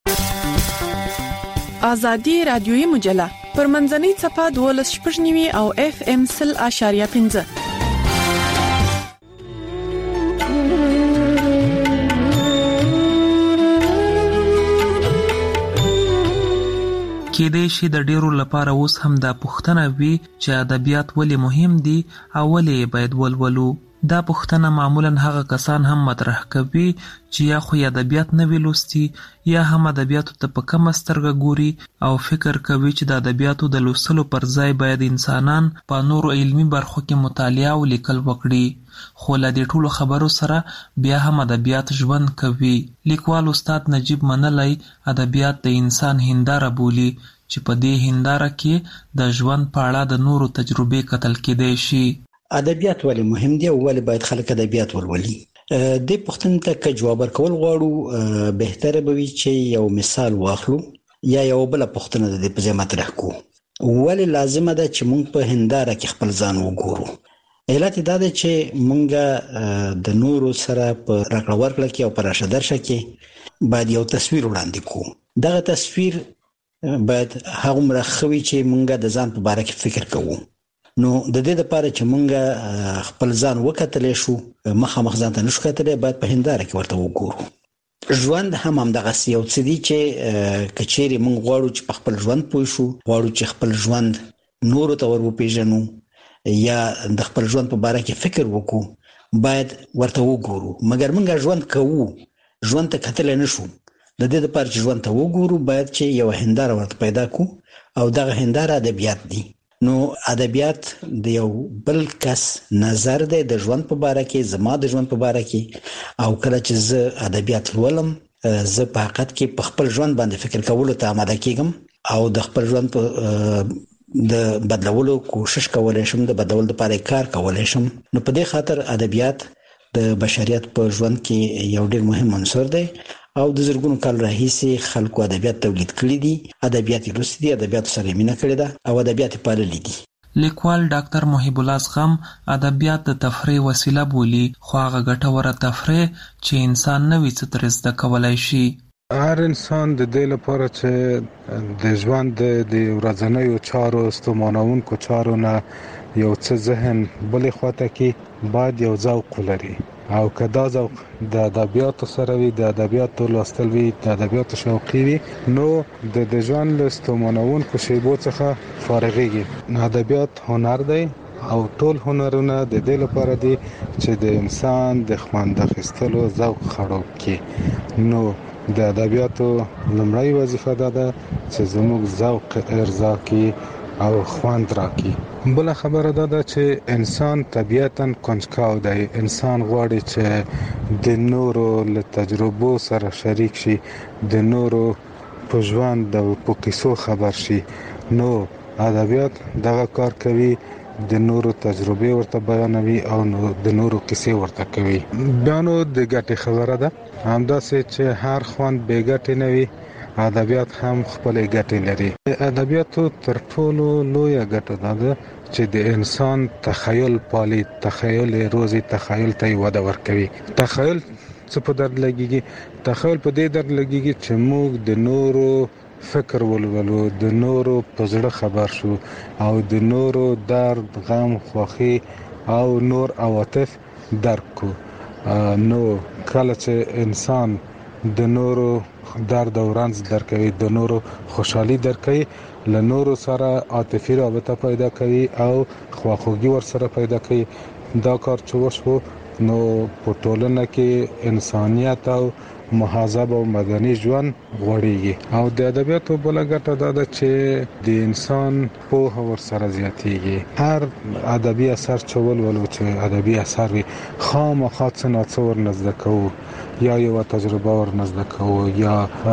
آزادي رادیوي مجله پر منځنۍ صفحه دولس شپږ نیوي او اف ام سل اشاریه پنځه. کېدای شي د ډیرو لپاره اوس هم دا پوښتنه وي چې ادبیات ولې مهم دي او ولې باید ولولو. دا پوښتنه معمولا هغه کسان هم مطرح کوي چې یا خو ادبیات نه وی لوستي یا هم ادبیاتو ته په کمه سترګه ګوري او فکر کوي چې د ادبیاتو د لوستلو پر ځای باید انسانان په نورو علمي برخو کې مطالعه او لیکل وکړي. خو له دې ټولو خبرو سره بیا هم ادبیات ژوند کوي. لیکوال استاد نجیب منلی ادبیات د انسان هنداره بولي چې په دې هنداره کې د ژوند په اړه د نورو تجربې کتل کېدای شي. ادبیات ولې مهم دي او ولې باید خلک ادبیات ولولي؟ دې پوښتنې ته که جواب ورکول غواړو بهتره به وي چې یو مثال واخلو یا یو بل پوښتنه د دې په ځای مطرح کړو. ولې لازمه ده چې موږ په هنداره کې خپل ځان وګورو؟ علت دا ده چې موږ د نورو سره په راکړه ورکړه کې او په راشه درشه کې باید یو تصویر وړاندې کوو. دغه تصویر باید هغومره ښه وي چې موږ د ځان په باره کې فکر کوو. نو د دې لپاره چې موږ خپل ځان وکتلی شو، مخامخ ځان ته نشو کتلی، باید په هنداره کې ورته وګورو. ژوند هم همدغسې یو څه دي چې که چیرې موږ غواړو چې په خپل ژوند پوه شو، غواړو چې خپل ژوند نورو ته ور وپېژنو یا د خپل ژوند په باره کې فکر وکړو، باید ورته وګورو. مګر موږ ژوند کوو، ژوند ته کتلی نشو. د دې لپاره چې ژوند ته وګورو باید چې یو هنداره ورته پیدا کړو او دغه هنداره ادبیات دي. نو ادبیات د یو بل کس نظر دی د ژوند په باره کې، زما د ژوند په باره کې، او کله چې زه ادبیات لولم زه په حقیقت کې په خپل ژوند باندې فکر کولو ته آماده کېږم او د خپل ژوند په د بدلولو کوشش کولای شم، د بدلولو لپاره کار کولای شم. نو په دې خاطر ادبیات د بشریت په ژوند کې یو ډېر مهم عنصر دی او د زرګونو کال راهیسې خلکو ادبیات تولید کړي دي، ادبیات یې لوستي دي، ادبیاتو سره یې مینه کړې ده او ادبیات یې پاللي دي. لیکوال ډاکټر محب الله زغم ادبیات د تفریح وسیله بولي، خو هغه ګټوره تفریح چې انسان نوي څه ترې زده کولی شي. هر انسان د دې لپاره چې د ژوند د ورځنیو چارو ستومانوونکو چارو نه یو څه ذهن بلې خواته کې باید یو ذوق ولري، او که دا ذوق د ادبیاتو سره وي، د ادبیاتو لوستل وي، د ادبیاتو شوقي وي، نو د د ژوند له ستومانوونکو شیبو څخه فارغېږي. ادبیات هنر دی او ټول هنرونه د دې لپاره دي چې د انسان د خوند اخیستلو ذوق خړوب کړي. نو د ادبیاتو لومړی وظیفه دا ده چې زموږ ذوق ارضا کړي او خوند راکړي. بله خبره دا ده چې انسان طبیعتاً کنجکاو دی. انسان غواړي چې د نورو له تجربو سره شریک شي، د نورو په ژوند او په کیسو خبر شي. نو ادبیات دغه کار کوي، د نورو تجربې ورته بیانوي او د نورو کیسې ورته کوي. بیا نو د ګټې خبره ده، همداسې چې هر خوند بې ګټې نه وي، ادبیات هم خپلې ګټې لري. ادبیاتو تر ټولو لویه ګټه دا ده چې د انسان تخیل پالي، تخیل یې روزي، تخیل ته یې وده ورکوي. تخیل څه په درد لګیږي؟ تخیل په دې درد لګیږي چې موږ د نورو فکر ولولو، د نورو په زړه خبر شو او د نورو درد، غم، خوښي او نور عواطف درک کو. نو کله چې انسان د نورو درد او رنج درکوي، د نورو خوشحالي درکوي، له نورو سره عاطفي رابطه پیدا کوي او خواخوږي ور سره پیدا کوي. دا کار چې وشو نو په ټولنه کې انسانیت او مهذب او مدني ژوند غوړیږي. او د ادبیاتو بل ګټه دا ده چې د انسان پوهه ور سره زیاتیږي. هر ادبي اثر چې ولولو چې ادبي اثر وي، خامخا څه نه څه ور نزده کوو، یا یو تجربه ور نزده کوو، یا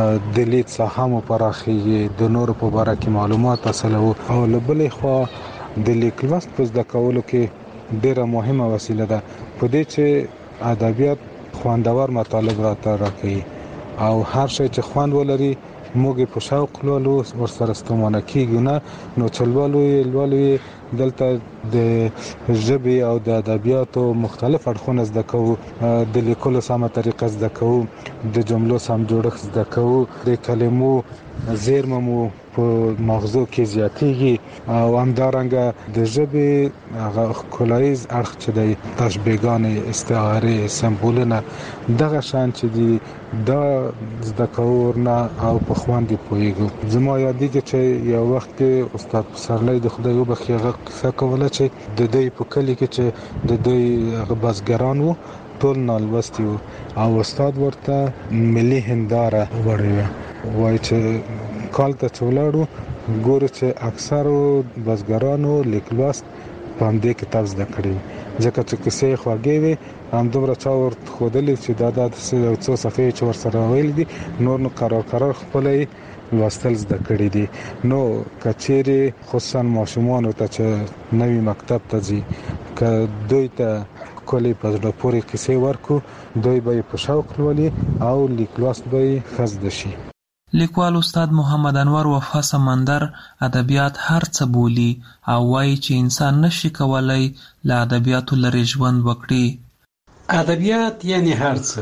د لید ساحه مو پراخیږي، د نورو په باره کې معلومات حاصلوو. او له بلې خوا د لیک لوست په زده کولو کې ډیره مهمه وسیله ده، په دې چې ادبیات خوندور مطالب راته راکوي او هر شی چې خوند ولري موږ په شوق لولو، ورسره ستومانه کیږو نه. نو چې لولو یې لولو یې دلته د ژبې او د ادبیاتو مختلف اړخونه زده کوو، د لیکلو سمه طریقه زده کوو، د جملو سم جوړښت زده کوو، د کلمو زیرمه مو په مغزو کې زیاتېږي او همدارنګه د ژبې هغه ښکلاییز اړخ چې د تشبیهګانې، استعارې، سمبولونه دغه شان چې دي دا زده کوو ورنه او په خواندې پوهېږو. زما یادېږي چې یو وخت کې استاد پسرلی د خدای وبخښي هغه کیسه کوله چې د دوی په کلي کې چې د دوی هغه بزګران وو ټول نالوستي وو او استاد ورته ملي هنداره وړوي وایي چې کال ته چولاړو ګورو چې اکثرو بزګرانو لیکلوست په همدې کتاب زده کړی ځکه چې کیسې خوږې وي همدومره چا ورته ښودلي چې دا د څو صفحې چې ورسره ویل دي نور نو قرار قرار خپلې لوستل زده کړي دي. نو کچېرې خصوصا ماشومانو ته چې نوی مکتب ته ځي که دوی ته کلی په زړه پورې کیسې ورکو دوی به په شوق لولي او لیکلوست به یې ښه زده شي. لیکوال استاد محمد انور وفا سمندر ادبیات هر څه بولي او وایي چې انسان نشي کولای له ادبیاتو لرې ژوند وکړي. ادبیات یعنی هر څه.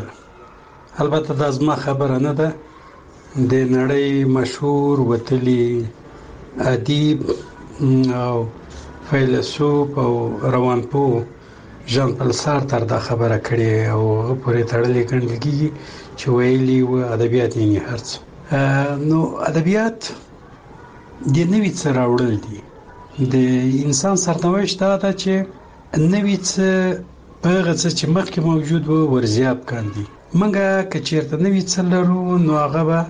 البته دا زما خبره نه ده، د نړۍ مشهور وتلی ادیب او فیلسوف او روانپوه ژان پل سارتر دا خبره کړې او هغه پورې تړلې ګڼل کېږي چې ویلي و ادبیات یعنی هر څه. نو ادبیات د نوي څه راوړل دي. د انسان سرنوشت دا ده چې نوي څه په هغه څه چې مخکې موجود و ورزیات کاندي. موږ که چېرته نوي څه لرو نو هغه به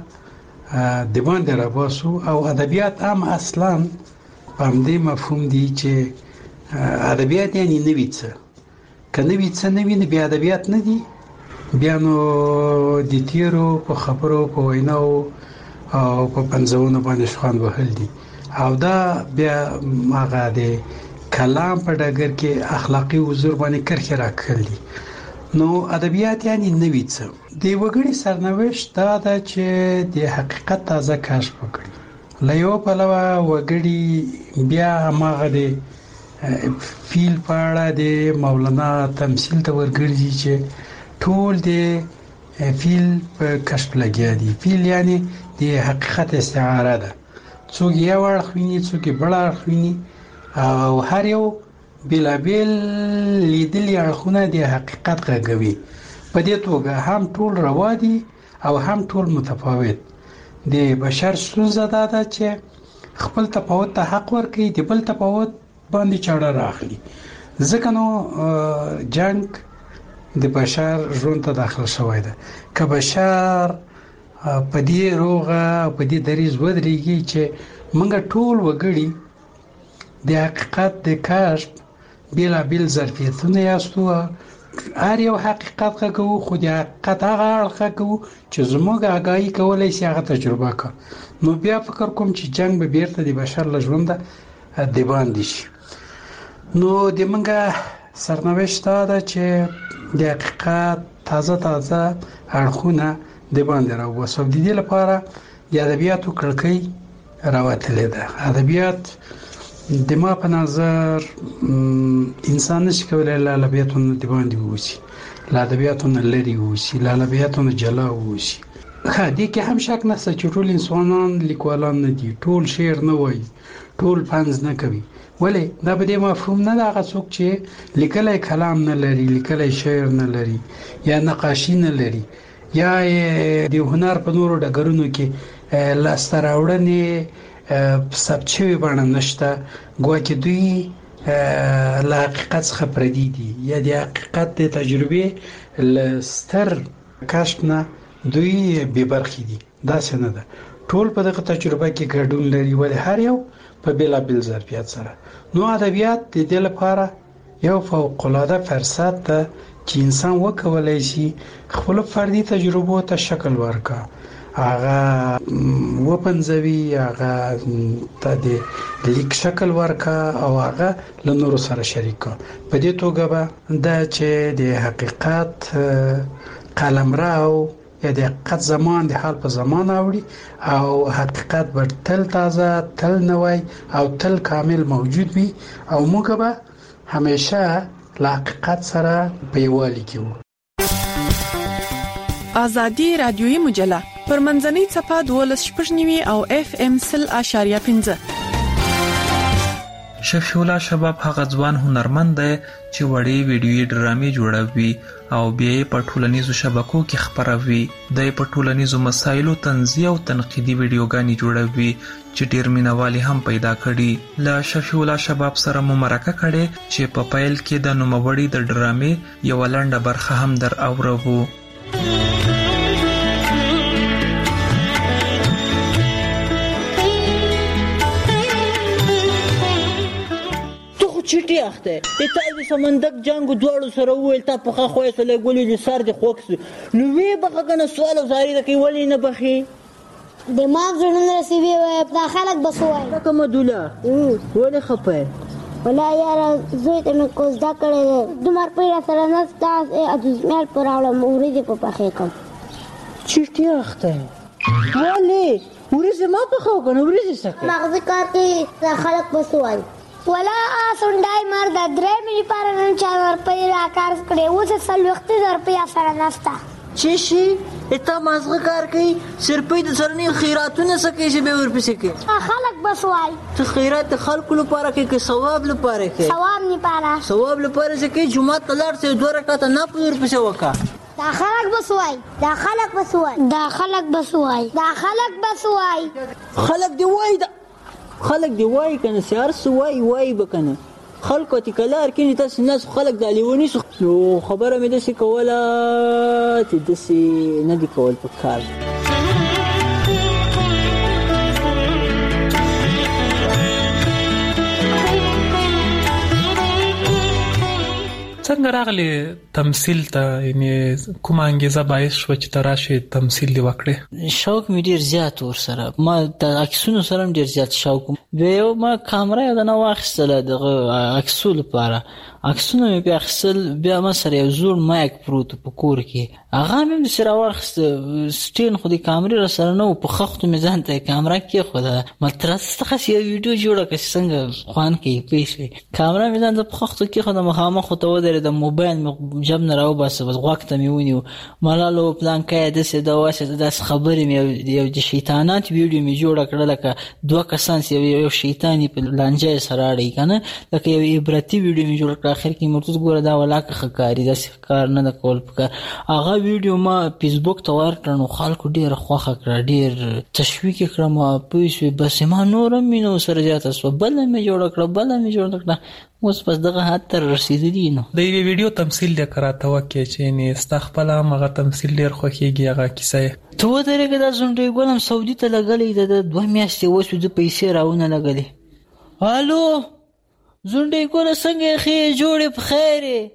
د باندې راباسو او ادبیات هم اصلا په همدې مفهوم دي چې ادبیات یعنی نوي څه. که نوي څه نه وي نو بیا ادبیات نه دي، بیا نو د تیرو په خبرو په ویناو او په پنځونو باندې شخوند وهل دي او دا بیا هغه د کلام په ډګر کې اخلاقي حضور باندې کرښې راکړل دي. نو ادبیات یعنی نوي څه. د وګړي سرنوشت دا ده چې د حقیقت تازه کشف وکړي. له یو پلوه وګړي بیا هماغه د فیل په اړه د مولانا تمثیل ته ورګرځي چې ټول د فیل په کشف لګیا دي. فیل یعنی د حقیقت استعاره ده. څوک یو اړخ ویني، څوک بل اړخ ویني او هر یو بلابل لیدلي اړخونه د حقیقت غږوي. په دې توګه هم ټول روا دي او هم ټول متفاوت. د بشر ستونزه دا ده چې خپل تفاوت ته حق ورکړي، د بل تفاوت باندې چاړه راخلي. ځکه نو جنگ د بشر ژوند ته داخل شوی ده. که بشر په دې روغه په دې دریز ودرېږي چې موږ ټول وګړي د حقیقت د کشف بېلابېل ظرفیتونه یاستو، هر یو حقیقت غږوو، خو د حقیقت هغه اړخ غږوو چې زموږ آګاهي کولی شي هغه تجربه کړو. نو بیا فکر کوم چې جنگ به بیرته د بشر له ژونده د باندې شي. نو د موږ سرنوشت دا ده چې د حقیقت تازه تازه اړخونه د باندې راوباسو. د دې لپاره د ادبیاتو کړکۍ راوتلې ده. ادبیات د ما په نظر انسان نشي کولای له ادبیاتو نه د باندې ووسي، له ادبیاتو نه لرې ووسي، له ادبیاتو نه جلا ووسي. ښه دې کې هم شک نشته چې ټول انسانان لیکوالان نه دي، ټول شعر نه وایي، ټول طنز نه کوي. ولې دا په دې مفهوم نه ده هغه څوک چې لیکلی کلام نه لري، لیکلی شعر نه لري یا نقاشي نه لري یا د هنر په نورو ډګرونو کې لاسته راوړنې ثبت شوې بڼه نشته، ګواکې دوی له حقیقت څخه پردي دي یا د حقیقت د تجربې له ستر کشف نه دوی بې برخې دي. داسې نه ده. ټول په دغه تجربه کې ګډون لري، ولې هر یو په بېلابېل ظرفیت سره. نو ادبیات د دې لپاره یو فوق‌العاده فرصت ده چې انسان وکولای شي خپل فردي تجربو ته شکل ورکړي، هغه وپنځوي، هغه ته د لیک شکل ورکړي او هغه له نورو سره شریک کړي. په دې توګه به دا چې د حقیقت قلمرو یا د حقیقت زمان د حال په زمان اوړي او حقیقت به تل تازه، تل نوی او تل کامل موجود وي او موږ به همیشه له حقیقت سره په یووالي کې وو. آزادي رادیويي مجله پر منځنۍ صفحه دولس شپږ نیوي او اف ام سل اشاریه پنځه. شفیع الله شباب هغه ځوان هنرمند دی چې وړې ویډیويي ډرامې جوړوي او بیا یې په ټولنیزو شبکو کې خپروي. دی په ټولنیزو مسایلو طنزي او تنقیدي ویډیوګانې جوړوي چې ډېر مینوال هم پیدا کړي. له شفیع الله شباب سره مو مرکه کړې چې په پیل کې د نوموړي د ډرامې یوه لنډه برخه هم در اورو. چټي اخته ته د سمندک جنگ دوړو سره ویل تا په خو خو سره ګولې د سر د خوکس نو وی بخه کنه سوال زاری د کی ولې نه بخي د ما ځنن رسیوي په خلک بسوای کوم دوله ولې خپه ولا یار زوی ته مې کوز دا کړې د مر په سره نه تاس د اسماعیل پر اړه مورید په پخې کوم چټي اخته ولې ورزه ما په خو کنه ورزه سکه مغز کار کې خلک بسوای ولا سندای مرد درې مې پر نن چا ور په را کار کړې و څه سل وخت در په سره نستا چی شي اته مازغه کار کوي سرپې د سرنی خیراتونه سکه چې به ورپسې کې خلک بسوای ته خیرات خلکو لپاره کې کې ثواب لپاره کې ثواب نه پاره ثواب لپاره چې جمعه تلار سے دوه رکعات نه پور پسې وکا دا خلک بسوای دا خلک بسوای دا خلک بسوای دا خلک بسوای خلک دی وای دا خلک دی وای کنه سیار سوای وای بکنه خلکو تی کلار کینی تاسو ناس خلک د لیونی سو خبره مې د څه کوله چې د څه نه دی کول په کار څنګه راغلی تمثيل ته یعنی کومه انګیزه باعث شو چې تراشه تمثيل دی وکړي؟ شوق مې ډیر زیات ور سره ما د عکسونو سره ډیر زیات شوق به ما کیمرا د نو واخیستله د عکسو لپاره عکسونه مې په اخیستل بیا ما سره یو زوړ مایک پروت په کور کې هغه مې سره واخیست سټین خو د کیمرې سره نو په خښتو مې ځان ته کیمرا کې خو دا مترس څخه یو ویډیو جوړه کړ څنګه خوان کې پیښې کیمرا مې ځان ته په خښتو کې خو د مخامخ خو ته د موبایل مې جب نه راو باسه بس وخت مې ونیو مالالو پلان کې د څه د واسه د خبرې مې یو د شیطانات ویډیو مې جوړه کړل لکه دوه کسان یو شیطانی په لانجه سره اړي کنه لکه یو عبرتي ویډیو مې جوړ کړ اخر کې مرتضی ګوره دا ولاکه خکاری د کار نه د کول پکار هغه ویډیو ما فیسبوک ته ورکړ نو خلکو ډیر خوخه کړ ډیر تشویق کړم په بس ما نورم مینو سره زیاته سو بل مې جوړ کړ بل مې جوړ کړ اوس پس دغه حد تر رسیدلی نو د یوې ویډیو تمثيل د کراته وکي چې نه استخپل هغه تمثيل ډیر خوخيږي هغه کیسه ته ودرېږه د زونډې ګولم سعودي ته لګلې د دوه میاشتې وسو د پیسې راونه لګلې الو زونډې ګول څنګه خې جوړې په خیره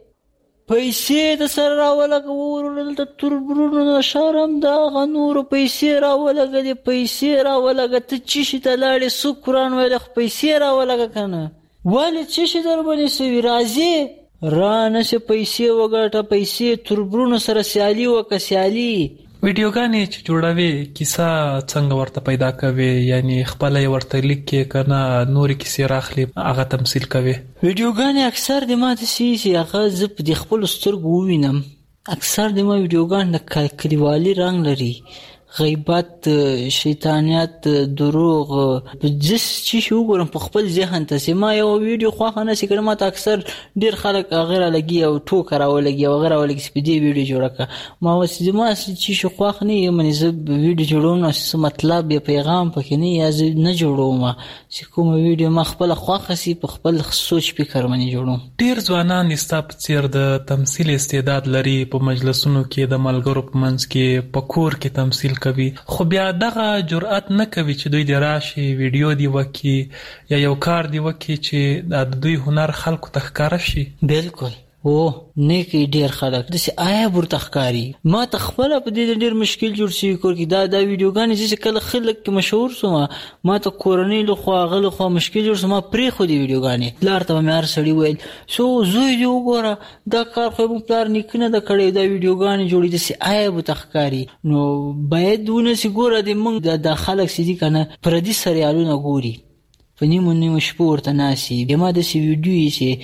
پیسې د سره راولګه ورول د تربرونو شرم دا غنور پیسې راولګلې پیسې راولګه ته چې شي ته لاړې سو قران ویل پیسې راولګه کنه ولی چی شي در باندې سوي راځي را نشه پیسې وګټه پیسې تربرونو سره سیالي وکړه سیالي ویډیوګانې چې جوړوي کیسه څنګه ورته پیدا کوي یعنی خپل ورته لیکي کنه نور کیسې راخلي هغه تمثيل کوي ویډیوګانې اکثر د ماته سي هغه زپ د خپل سترګو وینم اکثر د ما ویډیوګان د کلیوالي رنگ لري غیبت شیطانیت دروغ جس چې شو ګورم په خپل ذهن ته سما یو ویډیو خو خنه سي کړم ته اکثر ډیر خلک غیر لګي او ټوک راولګي او غیر ولګي سپیډي ویډیو جوړه کا ما وسې ما چې شو خو خنه یم نه ز ویډیو جوړوم څه مطلب یا پیغام پکې نه یا نه جوړوم چې کوم ویډیو ما خپل خو خسي په خپل سوچ فکر باندې جوړوم ډیر ځوانان استاپ چیر د تمثيل استعداد لري په مجلسونو کې د ملګرو په منځ کې په کور کې تمثيل کوي خو بیا دغه جرأت نه کوي چې دوی د راشي ویډیو دی وکي یا یو کار دی وکي چې د دوی هنر خلکو ته ښکار شي بالکل او نیکی ډیر خلک د سي آیا ورته ښکاری ما تخپل په دې ډیر مشکل جوړ شي کور کې دا دا ویډیوګانې چې کله خلک مشهور سو ما ته کورنۍ له خوا غل خو مشکل جوړ سو ما پرې خو دې ویډیوګانې لار ته مې هر سړی ویل سو زوی دی وګوره دا کار خو مو پلار نیکنه د کړي دا ویډیوګانې جوړې د سي آیا ورته ښکاری نو باید ونه سي ګوره د موږ د خلک سي کنه پردي سریالونه ګوري په نیمو نیمو شپو ورته ناسي بیا ما داسې ویډیو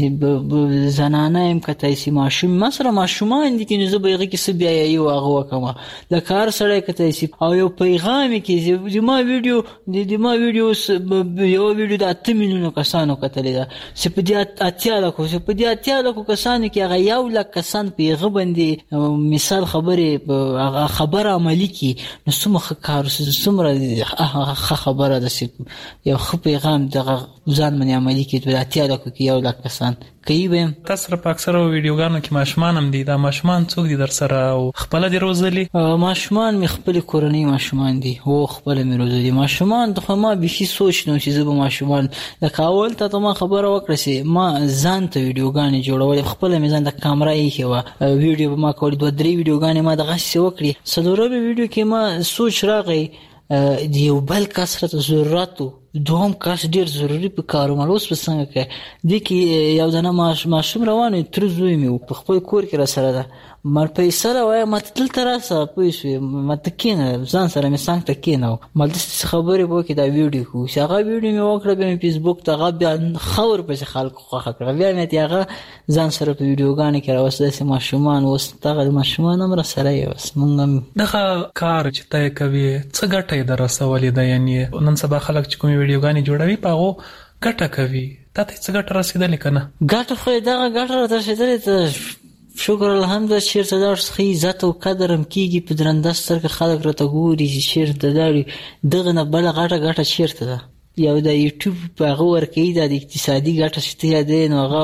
چې زنانه یم کته چې ماشوم ما سره ماشومان دي چې نو زه به هغې کې څه بیایي او هغه وکړم لکه هر سړی کته چې او یو پیغام یې کې د ما ویډیو د ما ویډیو یو ویډیو د اته میلیونو کسانو کتلی ده چې په دې اتیا لکو چې په دې اتیا لکو کسانو کې هغه یو لک کسان په هغه باندې مثال خبرې هغه خبره عملي کړي نو څومره ښه کار څومره ښه خبره ده یو پیغام دغه ځان باندې عملي کړي د اتیا لکو کې یو لک کسان کوي ویم تاسو سره په اکثره ویډیوګانو کې ماشومان هم دي دا ماشومان څوک دي در سره او خپل دي روزلي ماشومان مې خپل کورنۍ ماشومان دي او خپل مې روزلي ماشومان ته ما به شي سوچ نو چې زه به ماشومان لکه اول ته ما خبره وکړه چې ما ځان ته ویډیوګانې جوړول خپل مې ځان د کیمرا یې خو ویډیو ما کول دوه درې ویډیوګانې ما دغه څه وکړي څلورمه ویډیو کې ما سوچ راغی د یو بل کثرت ضرورتو دوهم کاس ډیر ضروری په کارومال اوس په څنګه کې د کې یو ځنه ماش ماشوم روانه تر زوی مې په خپل کور کې را سره ده مر پیسې راوای ما تل تر سره پېښې ما تکینه ځان سره مې څنګه تکینه مل د خبرې وو کې دا ویډیو خو هغه ویډیو مې وکړه په فیسبوک ته غو بیا خبر په خلکو خوخه کړ بیا مې هغه ځان سره په ویډیوګانې کې راوسته چې ماشومان اوس هغه ماشومان هم را سره یې اوس مونږ دغه کار چې تای کوي څه ګټه در رسولې ده یعنی نن سبا خلک چې کوم ویډیوګانې جوړوي پاغو ګټه کوي ته څه ګټه رسیدلې کنه ګټه خو دغه ګټه رسیدلې ته شکر الحمدلله چیرته دا څه عزت او قدر هم کیږي په درنده سترګه خلک راته ګوري چې چیرته دا دغه نه بل غټه غټه چیرته ده یو د یوټیوب په هغه ورکې د اقتصادي ګټه شته دی نو هغه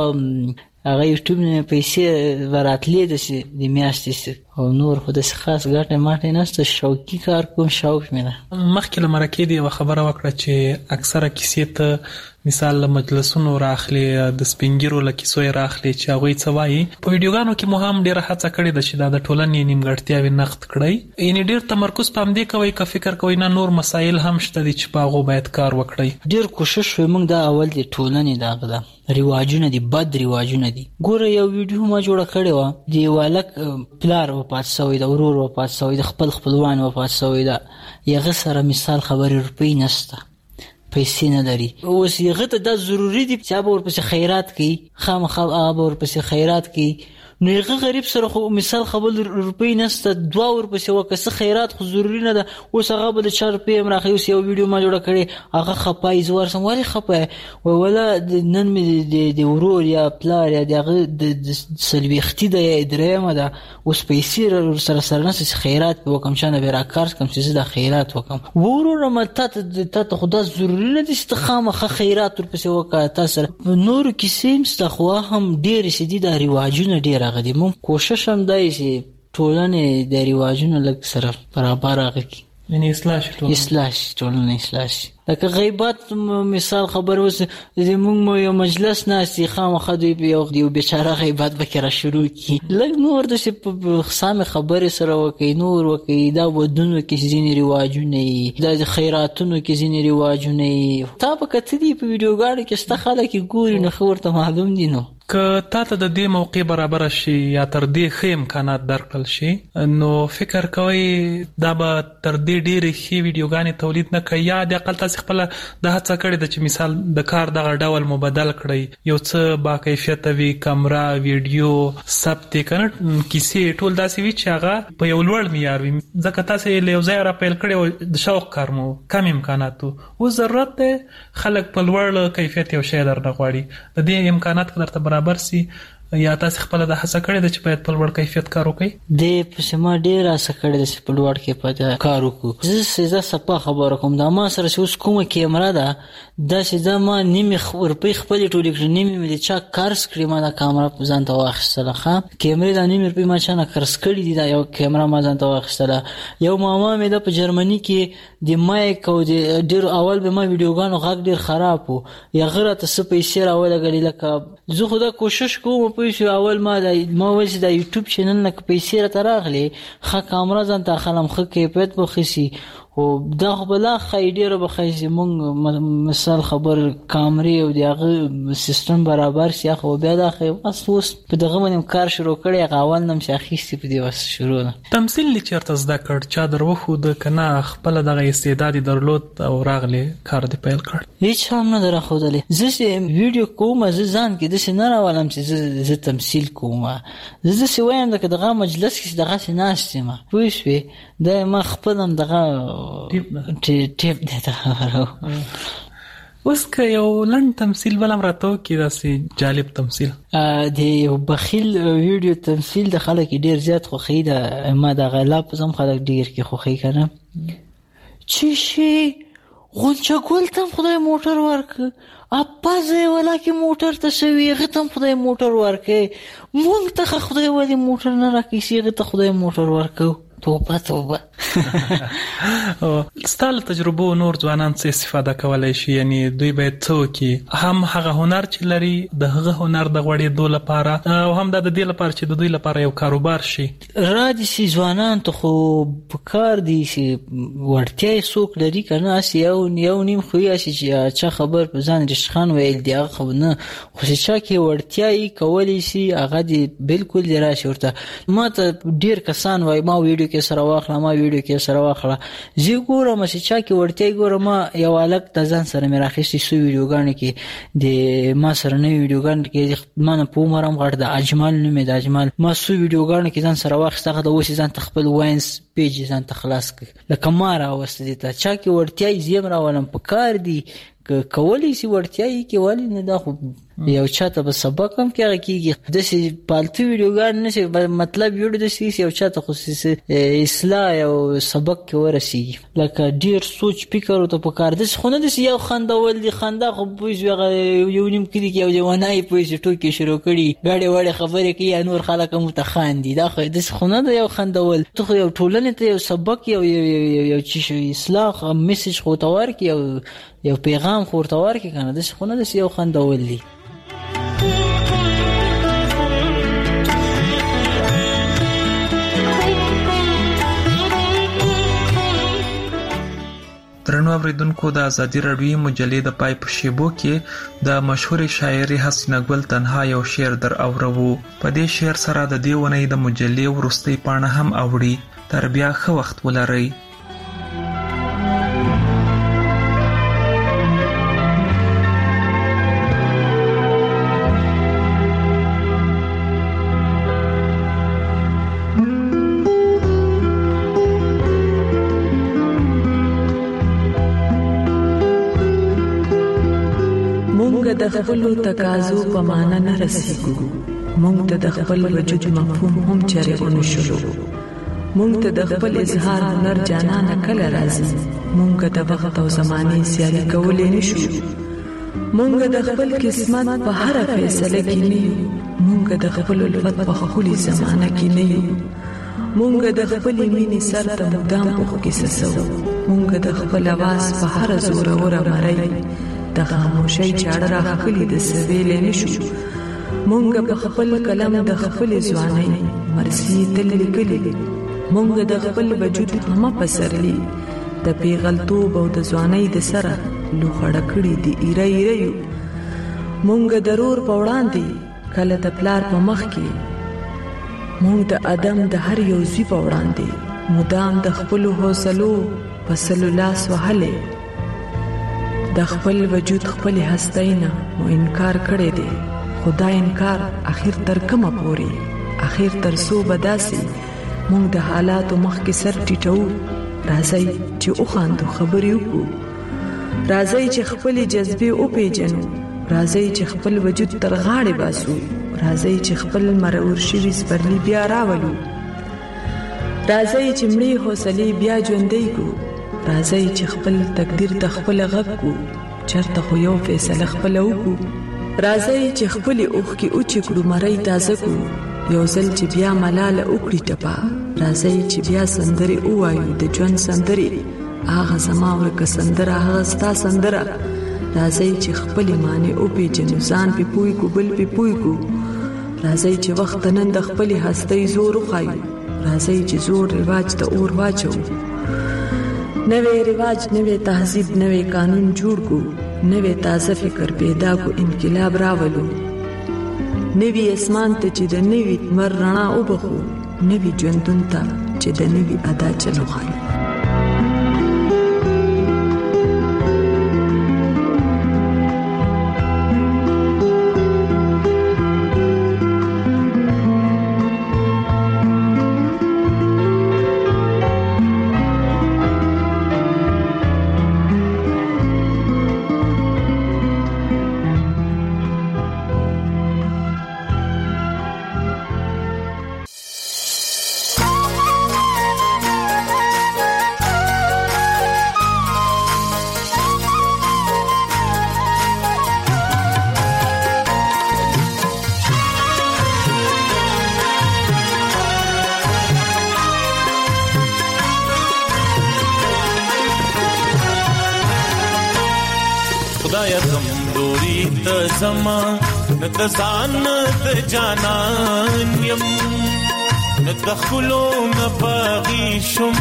هغه یوټیوب نه پیسې وراتلې د دې میاشتې او نور خو د خاص ګټه ماته نهسته شوقي کار کوم شوق مې نه مخکې لمرکې دی خبره وکړه چې اکثره کیسې ته مثال مجلسونو راخلي د سپینګیرو لکیسو راخلي چې هغه څه وایي په ویډیوګانو کې مو هم ډیره هڅه کړې ده چې دا د ټولنې نیمګړتیاوې نقد کړئ یعنی ډیر تمرکز پام دی کوي که فکر کوي نه نور مسایل هم شته دي چې په هغه باید کار وکړي ډیر کوشش ومنګ دا اول د ټولنې داغه ده رواجونه دي بد رواجونه دي ګوره یو ویډیو ما جوړ کړی و دی والک پلار وپات سوی دا ورور وپات سوی د خپل خپلوان وپات سوی دا یغه سره مثال خبرې روپی نسته پیسې نه لري اوس یغه ته دا ضروری دي چې به ورپسې خیرات کوي خامخا به ورپسې خیرات کوي نو یغه غریب سره خو مثال خبر روپی نسته دوا ورپسې وکړه خیرات خو ضروری نه ده اوس هغه به د چار په امراخي اوس یو ویډیو ما جوړ کړی هغه خپای زوار سم ولی خپای ولا نن مې د ورور یا پلار یا دغه د سلويختي د ادرامه ده اوس پیسې سره سره نه خیرات وکم شانه به راکارس کم چې د خیرات وکم ورور مته ته خدا ضروری نه دي چې خامخه خیرات ورپسې وکړه تاسو نور کیسې مستخوا هم ډیر شدید رواجونه ډیر غدي مون کوشش هم دای چې ټولنه د رواجونو لږ سره برابر راغی یعنی اصلاح شي اصلاح شي ټولنه اصلاح شي لکه غیبت مثال خبر وس زموږ یو مجلس ناسي خامخا دی یو یو بیچاره غیبت وکړه شروع کی لږ نور د سم خبره سره وکي نور وکي دا ودونو کې ځینې رواجونه د خیراتونو کې ځینې رواجونه تا په کتلی په ویډیوګانو کې ست خلک ګوري نو خبرته معلوم دي نو که تا ته د دې موقع برابر شي یا تر دې ښه امکانات درکړل شي نو فکر کوئ دا به تر دې ډېرې ښې ویډیوګانې تولید نه کوي یا د اقل تاسې خپله د هڅه کړې ده چې مثال د کار دغه ډول مو بدل کړئ یو څه باکیفیته وي کمره ویډیو ثبت یې که نه کیسې ټول داسې وي چې هغه په یو لوړ معیار وي ځکه تاسې له یو ځایه راپیل کړی د شوق کار مو کم امکاناتو اوس ضرورت دی خلک په لوړ کیفیت یو شی درنه غواړي د دې امکانات که درته برابر سي یا تاسو خپل د هڅه کړې ده چې په لوړ کیفیت کار وکړي د پسما ډیر هڅه کړې ده چې په لوړ کیفیت کار وکړو زه سزا سپا خبره کوم دا ما سره اوس کومه کیمرا ده دا چې دا ما نیمه خبر په خپل ټوله کې نیمه مې چا کارس کړی ما دا کیمرا په ځان ته واخیستله ښه کیمرې دا نیمه په ما چا نه کارس کړی دی دا یو کیمرا ما ځان ته واخیستله یو ماما مې د په جرمني کې د مایک او د ډیر اول به ما ویډیوګانو غږ ډیر خراب وو یا غره ته څه پیسې راولګلې لکه زه خو دا کوشش کوم په شو اول ما د ما وځي د یوټیوب چینل نه پیسې را تراغلي ښه کیمرا ځان ته خلم ښه کیفیت بخسي او دا خو بلا خیډیر بخسي مونږ مثال خبر کیمرې او دغه سیستم برابر شي خو بیا دا خو بس اوس په دغه باندې کار شروع کړی غاول نم شاخیستي په دې وس شروع نه تمثيل لچرته زده کړ چا درو خو د کنا خپل دغه استعداد درلود او راغلی کار دی پیل کړ هیڅ هم نه درخودلې زه ویډیو کوم زه ځان کې د سينار ولم چې زه تمثيل کوم زه زه سویم دغه مجلس کې دغه ناشته ما پوښوي د ما خپلم دغه ټیپ دته اوس که یو لنډ تمثيل بلم راته کې داسې جالب تمثيل د یو بخیل ویډیو تمثيل د خلک ډیر زیات خوخی ده ما د غلاب زم خلک ډیر کې خوخی کنه چې شي غونچا ګول تم خدای موټر ورک اپازه ولا کې موټر ته شوی غتم خدای موټر ورکې مونږ ته خدای ولی موټر نه راکې شي غته خدای موټر ورکو توبه توبه ستاسو تجربه نور ځوانان څه استفاده کولای شي یعنی دوی باید څوک هم هغه هنر چې لري د هغه هنر د غوړې دوه لپاره او هم د دې لپاره چې د دوی لپاره یو کاروبار شي را دي سي ځوانان ته خو په کار دي چې ورته څوک لري کنه اسی یو یو نیم خو یې چې چا خبر په ځان رشخان ویل دی هغه نه خو چې کې ورته کولی شي هغه دي بالکل راشي ورته ما ته ډیر کسان وای ما ویډیو کې سره واخله ما ویډیو کې سره واخله زه ګورم چې چا کې ورته ګورم یو الګ د ځان سره مې راخېستې سو ویډیوګان کې د ما سره نه ویډیوګان کې ما نه پومرم غړ د اجمل نه مې د اجمل ما سو ویډیوګان کې ځان سره واخسته د وسی ځان تخپل واینس پیج ځان تخلاص ک لکه ما را واستې ته چا کې ورته زیم راولم په کار دی کولی سی ورتیای کې والی نه دا خو یو چاته به سبق هم کې کېږي د سي پالتو ویډیوګان نشي مطلب یو د سي یو چاته خصوصي اصلاح او سبق کې ورسیږي لکه ډیر سوچ فکر ته په کار د خونه د یو خندول دي خندا خو بوځي یو نیم کې یو ځوانای په ټوکی شروع کړي غاړي وړي خبرې کوي نور خلک هم ته خاندي دا خو د خونه د یو خندول ته یو ټولنه ته یو سبق یو یو چی اصلاح میسج خو تور کې یو یو پیغام خورتوار کې کنه د خونه د یو خندول دي درنو اوریدونکو د ازادي راډیو مجلې د پای په شیبو کې د مشهور شاعر حسینه ګل تنها یو شعر در اورو په دې شعر سره د دې ونې د مجلې ورستۍ پاڼه هم اوړي تر بیا ښه وخت ولرئ د خپل تقاضو په معنا نه رسیدو مونږ ته د خپل وجود مفهوم هم چره ونشلو مونږ ته د خپل اظهار هنر جانا نه کله راځي مونږ د وخت او زمانه سیالي کولې نشو مونږ د خپل قسمت په هر فیصله کې نه یو مونږ د خپل الفت په خولي زمانه کې نه یو مونږ د خپل مینې سر ته مدام په کې سسو مونږ د خپل आवाज په هر زور اور مړی د خاموشۍ چاړه راخلي د سویلې نشو مونږ په خپل کلم د خپل ځواني مرسي تل لیکلي مونږ د خپل وجود هم پسرلي د پیغلتوب او د ځواني د سره لوخړه کړې دي ایره ایره مونږ ضرور پوړاندې کله د پلار په مخ کې مونږ د ادم د هر یو زی پوړاندې مدام د خپل حوصلو پسلو لاس وهله د خپل وجود خپل هستینا مو انکار کړی دی خدا انکار اخر تر کومه پوري اخر تر سو بداسي مونږ د حالاتو مخ کې سر ټیټو راځي چې او خاندو خبرې وکړو راځي چې خپل جذبه او پیجنو راځي چې خپل وجود تر غاړې باسو راځي چې خپل مرور شوي سپرلی بیا راولو راځي چې مړی حوصله بیا ژوندۍ کو راځي چې خپل تقدیر ته خپل غږ کو چرته خو یو فیصله خپل وکړو راځي چې خپل اوخ کې اوچ کړو مړی تازه کو یو ځل چې بیا ملاله وکړي ټپا راځي چې بیا سندري اوایو د ژوند سندري هغه زما ورکه سندره هغه ستا سندره راځي چې خپل معنی او پیژنو ځان په پوي کو بل په پوي کو راځي چې وخت نن د خپل هستۍ زور خایو راځي چې زور رواج ته اور واچو نوې رواج نوې تهذیب نوې قانون جوړ کو نوې تازه فکر پیدا کو انقلاب راولو نوې اسمان ته چې د نوې مر رڼا وبخو نوې ژوندون ته چې د نوې ادا چلو خایو نتزان نت جانان یم نتخلو نباغی شم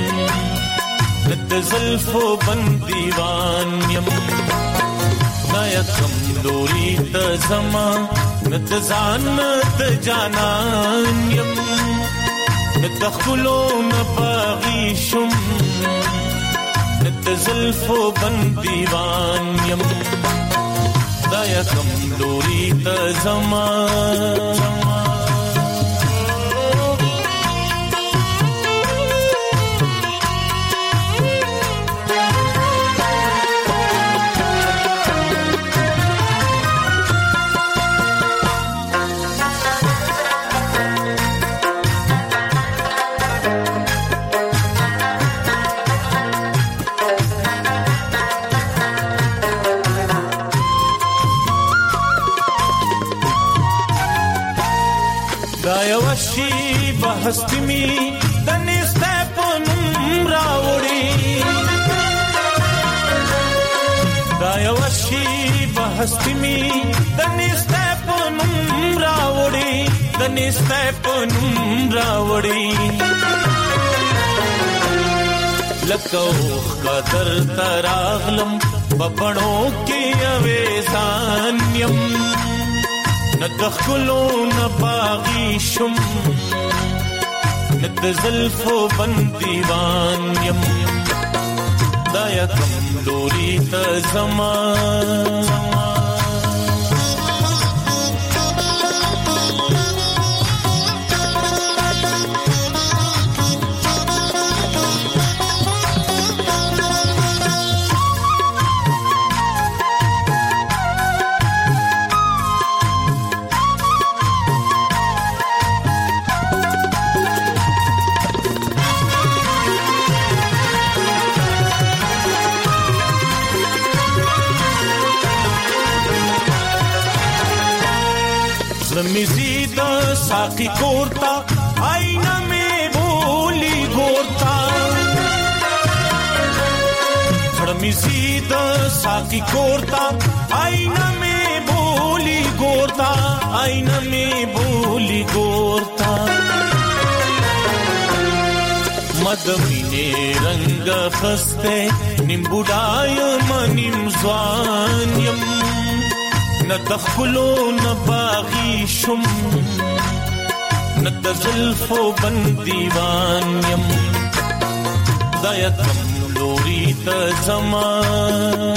نتزلفو بندیوان یم نایتم دوری تزما نتزان نت جانان یم نتخلو نباغی شم نتزلفو بندیوان یم دایا کم لوری تا زمان हस्ती में दनिस्ते पनुम रावड़ी दायवशी बहस्ती में दनिस्ते पनुम रावड़ी दनिस्ते पनुम रावड़ी लकौख का दर तरागलम बबड़ों की अवेजान्यम नदखलो नबागी शुम नतज़ल्फ़ो बंदीवान यम दाया कम लोरी तज़मान मिजीद साकी कोरता आईना में बोली गोरता मिजीद साकी कोरता आईना में बोली गोरता आईना में बोली गोरता मदमीने रंग खस्ते निम्बुडाय मनिम ज़वान्यम नतखलो नबागी शुम नतज़ल्फ़ो बंदीवान यम दायकम लोरी तज़मान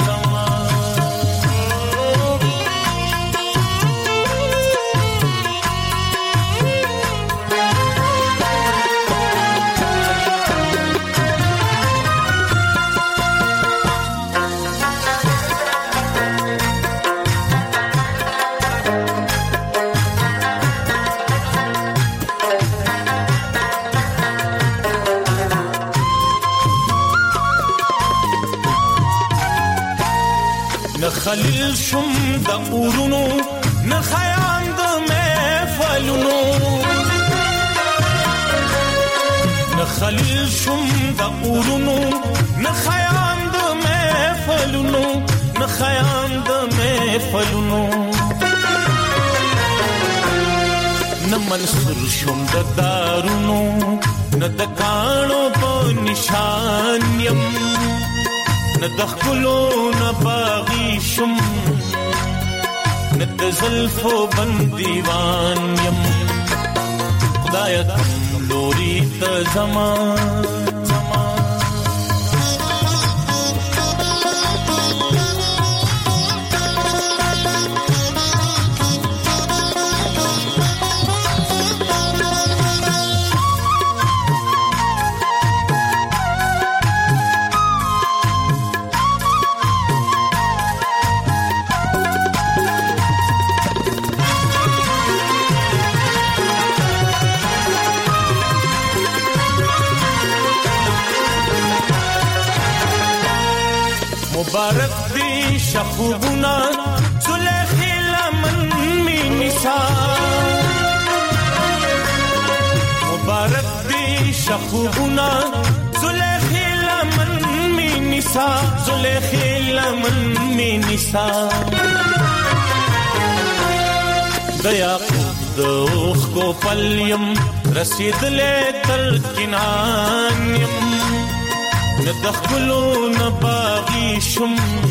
خلیل شم د اورونو نه خیام د محفلونو نه خلیل شم د اورونو نه خیام د محفلونو نه خیام د محفلونو نه منصور شم د دارونو نه د کانو په نشان یم نه د خلو نه باغی شم نه د زلفو بندیوان یم خدایا لوري ته زمان مبارک دی شخوبنا زلیخی لمن می نسا مبارک دی شخوبنا زلیخی لمن می نسا زلیخی لمن می نسا دیا دوخ کو پلیم رسید لے تر کنان یم ندخلو نباغی شم